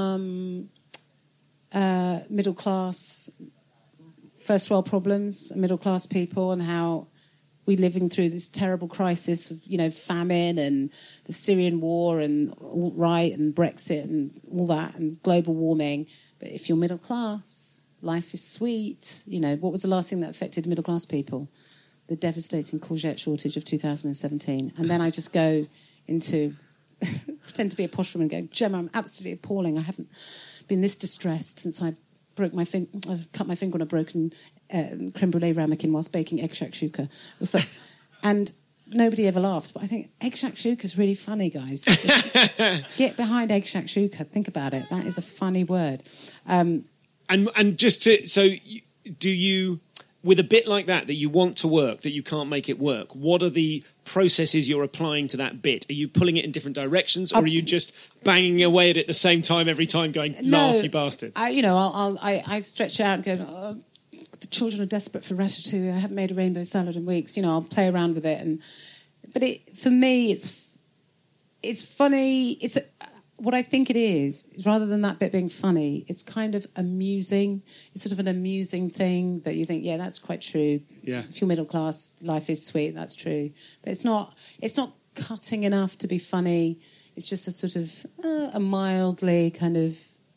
middle class, first world problems, middle class people, and how we're living through this terrible crisis of, famine and the Syrian war and alt-right and Brexit and all that and global warming. But if you're middle class, life is sweet. What was the last thing that affected middle class people? The devastating courgette shortage of 2017. And then I just go into, pretend to be a posh woman and go, Gemma, I'm absolutely appalling. I haven't been this distressed since I cut my finger on a broken creme brulee ramekin whilst baking egg shakshuka. And nobody ever laughs, but I think egg shakshuka is really funny, guys. Get behind egg shakshuka. Think about it. That is a funny word. And just to, so do you, with a bit like that you want to work, that you can't make it work, what are the processes you're applying to that bit? Are you pulling it in different directions, or are you just banging away at it at the same time every time going, laugh, you bastard? I stretch it out and go, oh, the children are desperate for ratatouille. I haven't made a rainbow salad in weeks. I'll play around with it. But for me, it's funny. It's what I think it is, rather than that bit being funny, it's kind of amusing. It's sort of an amusing thing that you think, yeah, that's quite true. Yeah. If you're middle class, life is sweet, that's true. But it's not cutting enough to be funny. It's just a sort of a mildly kind of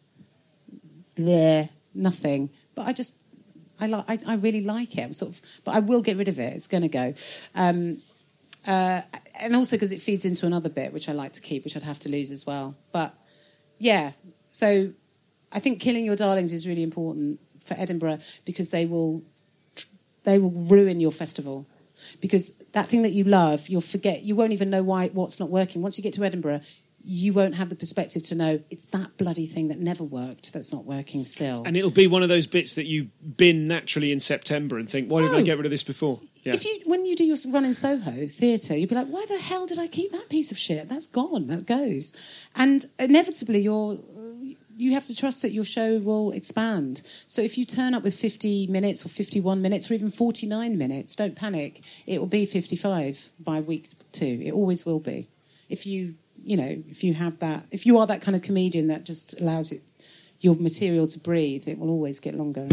nothing. But I really like it. But I will get rid of it. It's going to go. And also because it feeds into another bit, which I like to keep, which I'd have to lose as well. But, yeah, so I think killing your darlings is really important for Edinburgh, because they will ruin your festival. Because that thing that you love, you'll forget. You won't even know what's not working. Once you get to Edinburgh, you won't have the perspective to know it's that bloody thing that never worked that's not working still. And it'll be one of those bits that you bin naturally in September and think, why didn't I get rid of this before? Yeah. When you do your run in Soho theatre, you'll be like, why the hell did I keep that piece of shit? That's gone, that goes. And inevitably you have to trust that your show will expand. So if you turn up with 50 minutes or 51 minutes or even 49 minutes, don't panic. It will be 55 by week 2. It always will be. If you have that, if you are that kind of comedian that just allows your material to breathe, it will always get longer.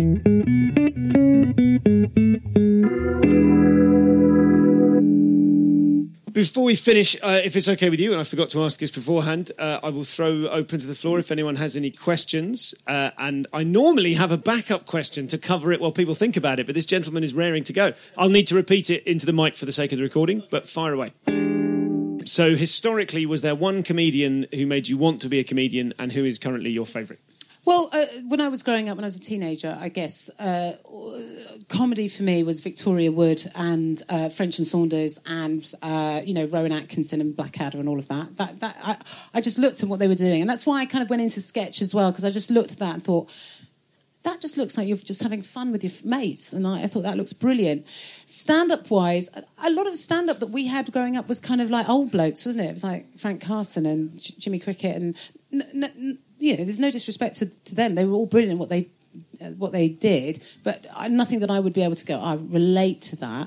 Before we finish, if it's okay with you, and I forgot to ask this beforehand, I will throw open to the floor if anyone has any questions. And I normally have a backup question to cover it while people think about it, but this gentleman is raring to go. I'll need to repeat it into the mic for the sake of the recording, but fire away. So historically, was there one comedian who made you want to be a comedian, and who is currently your favourite? Well, when I was growing up, when I was a teenager, I guess comedy for me was Victoria Wood and French and Saunders and Rowan Atkinson and Blackadder and all of that. I just looked at what they were doing, and that's why I kind of went into sketch as well, because I just looked at that and thought, that just looks like you're just having fun with your mates, and I thought that looks brilliant. Stand-up wise, a lot of stand-up that we had growing up was kind of like old blokes, wasn't it? It was like Frank Carson and Jimmy Cricket, and there's no disrespect to them. They were all brilliant at what they did, but nothing that I would be able to go, I relate to that.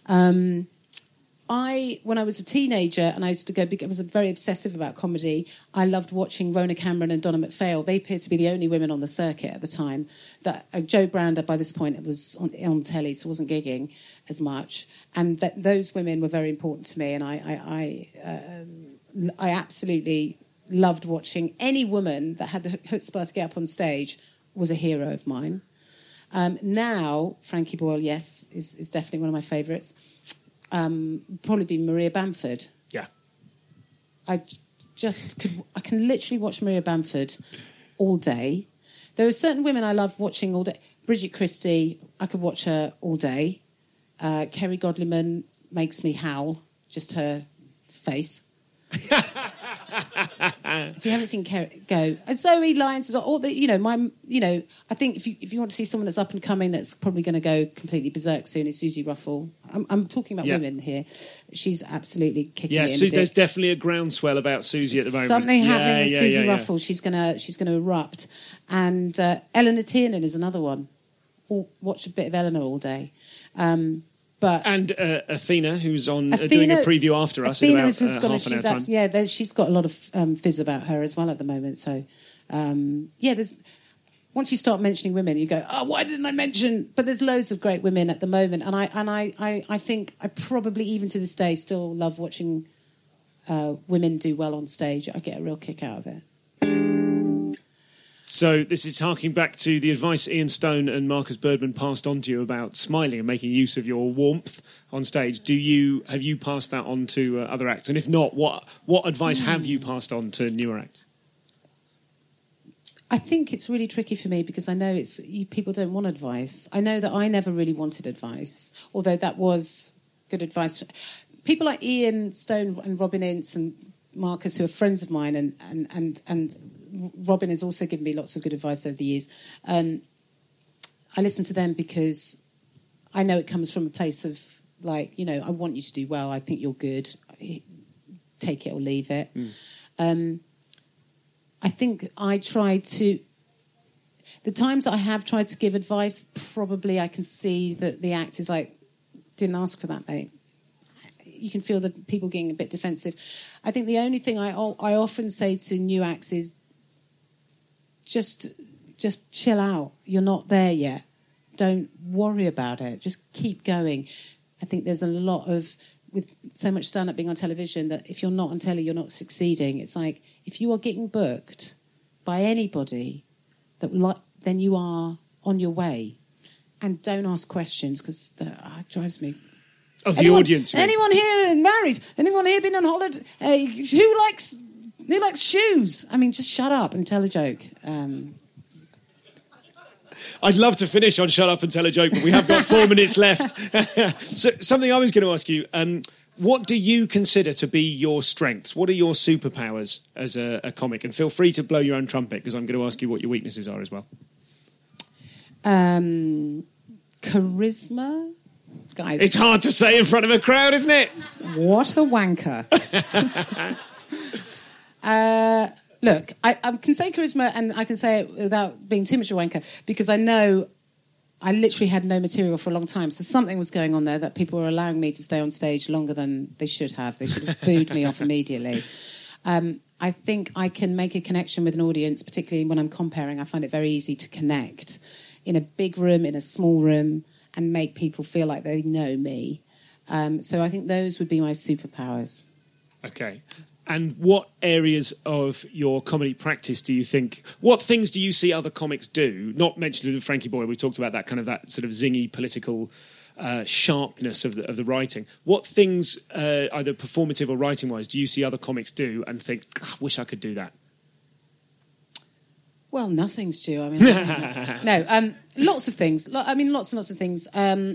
When I was a teenager and I used to go, I was very obsessive about comedy. I loved watching Rona Cameron and Donna McPhail. They appeared to be the only women on the circuit at the time. Joe Brander, by this point, was on telly, so wasn't gigging as much. And those women were very important to me, and I absolutely loved watching any woman that had the chutzpah to get up on stage was a hero of mine. Now, Frankie Boyle, yes, is definitely one of my favourites. Probably be Maria Bamford. Yeah. I can literally watch Maria Bamford all day. There are certain women I love watching all day. Bridget Christie, I could watch her all day. Kerry Godliman makes me howl, just her face. If you haven't seen Kerry, go. Zoe Lyons, all the, I think if you want to see someone that's up and coming, that's probably going to go completely berserk soon, it's Susie Ruffle. I'm talking about women here. She's absolutely kicking it in the there's definitely a groundswell about Susie at the moment. Something happening with Susie Ruffle. She's gonna erupt. And Eleanor Tiernan is another one. Watch a bit of Eleanor all day. And Athena, who's doing a preview after us in about half an hour time. She's got a lot of fizz about her as well at the moment. So, there's once you start mentioning women, you go, oh, why didn't I mention? But there's loads of great women at the moment, and I think I probably even to this day still love watching women do well on stage. I get a real kick out of it. So this is harking back to the advice Ian Stone and Marcus Birdman passed on to you about smiling and making use of your warmth on stage. Have you passed that on to other acts? And if not, what advice have you passed on to newer acts? I think it's really tricky for me because I know people don't want advice. I know that I never really wanted advice, although that was good advice. People like Ian Stone and Robin Ince and Marcus, who are friends of mine, and Robin has also given me lots of good advice over the years. I listen to them because I know it comes from a place of, I want you to do well. I think you're good. Take it or leave it. I think I try to... The times I have tried to give advice, probably I can see that the act is like, didn't ask for that, mate. You can feel the people getting a bit defensive. I think the only thing I often say to new acts is just chill out. You're not there yet. Don't worry about it. Just keep going. I think there's a lot of, with so much stand-up being on television, that if you're not on telly, you're not succeeding. It's like, if you are getting booked by anybody, then you are on your way. And don't ask questions, because it drives me... Of the audience. Anyone here married? Anyone here been on holiday? Who likes shoes? I mean, just shut up and tell a joke. I'd love to finish on shut up and tell a joke, but we have got 4 minutes left. So, something I was going to ask you, what do you consider to be your strengths? What are your superpowers as a comic? And feel free to blow your own trumpet, because I'm going to ask you what your weaknesses are as well. Charisma. Guys. It's hard to say in front of a crowd, isn't it? What a wanker. Look, I can say charisma, and I can say it without being too much of a wanker, because I know I literally had no material for a long time. So something was going on there that people were allowing me to stay on stage longer than they should have. They should have booed me off immediately. I think I can make a connection with an audience, particularly when I'm comparing. I find it very easy to connect in a big room, in a small room, and make people feel like they know me. So I think those would be my superpowers. Okay. And what areas of your comedy practice do you think... What things do you see other comics do? Not mentioned with Frankie Boyle. We talked about that sort of zingy political sharpness of the writing. What things, either performative or writing-wise, do you see other comics do and think, I wish I could do that? Well, nothing, Stu. I mean, no, lots of things. Lots and lots of things.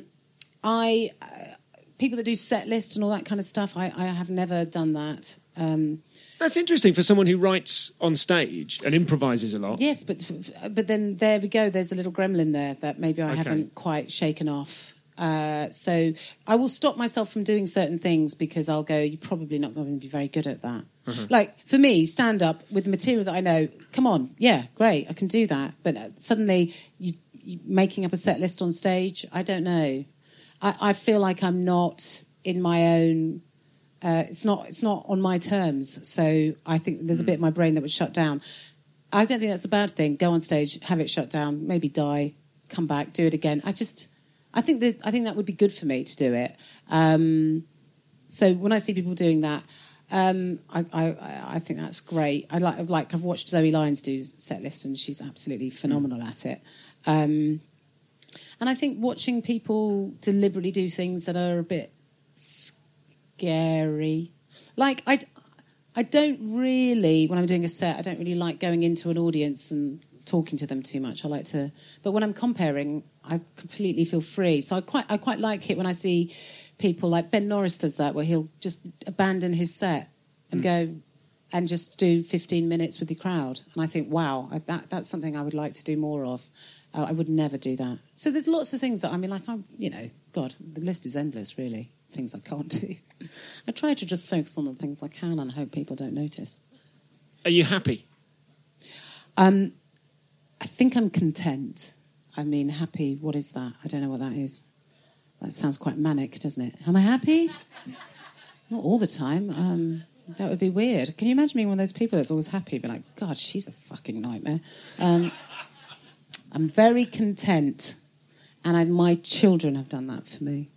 People that do set lists and all that kind of stuff, I have never done that. That's interesting for someone who writes on stage and improvises a lot. Yes, but then there we go. There's a little gremlin there that maybe I haven't quite shaken off. So I will stop myself from doing certain things because I'll go, you're probably not going to be very good at that. Mm-hmm. Like, for me, stand-up with the material that I know, come on, yeah, great, I can do that. But suddenly, you making up a set list on stage, I don't know. I feel like I'm not in my own... it's not on my terms. So I think there's a bit of my brain that would shut down. I don't think that's a bad thing. Go on stage, have it shut down, maybe die, come back, do it again. I think that would be good for me to do it. So when I see people doing that, I think that's great. I've watched Zoe Lyons do set lists, and she's absolutely phenomenal at it. And I think watching people deliberately do things that are a bit scary, like I don't really, when I'm doing a set, I don't really like going into an audience and talking to them too much. But when I'm comparing, I completely feel free. So I quite like it when I see people like Ben Norris does that, where he'll just abandon his set and go and just do 15 minutes with the crowd. And I think, wow, that's something I would like to do more of. I would never do that. So there's lots of things that, God, the list is endless, really, things I can't do. I try to just focus on the things I can and hope people don't notice. Are you happy? I think I'm content. I mean, happy, what is that? I don't know what that is. That sounds quite manic, doesn't it? Am I happy? Not all the time. That would be weird. Can you imagine being one of those people that's always happy? Be like, God, she's a fucking nightmare. I'm very content. And my children have done that for me.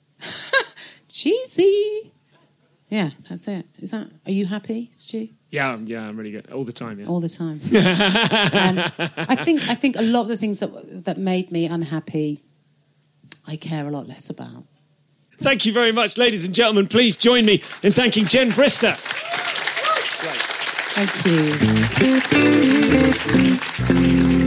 Cheesy. Yeah, that's it. Are you happy, Stu? Yeah, I'm really good. All the time, yeah. All the time. I think a lot of the things that made me unhappy, I care a lot less about. Thank you very much, ladies and gentlemen. Please join me in thanking Jen Brister. Thank you.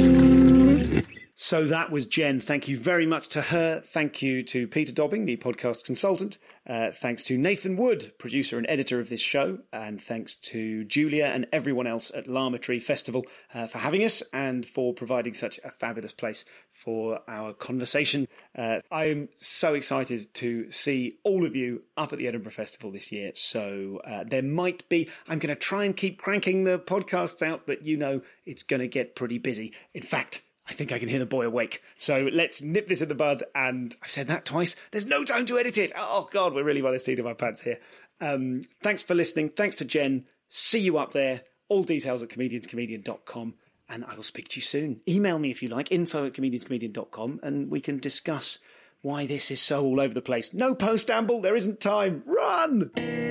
So that was Jen. Thank you very much to her. Thank you to Peter Dobbing, the podcast consultant. Thanks to Nathan Wood, producer and editor of this show. And thanks to Julia and everyone else at Llama Tree Festival for having us and for providing such a fabulous place for our conversation. I am so excited to see all of you up at the Edinburgh Festival this year. So there might be... I'm going to try and keep cranking the podcasts out, but it's going to get pretty busy. In fact... I think I can hear the boy awake. So let's nip this in the bud. And I've said that twice. There's no time to edit it. Oh, God, we're really by the seat of our pants here. Thanks for listening. Thanks to Jen. See you up there. All details at comedianscomedian.com. And I will speak to you soon. Email me if you like, info@comedianscomedian.com, and we can discuss why this is so all over the place. No post-amble. There isn't time. Run!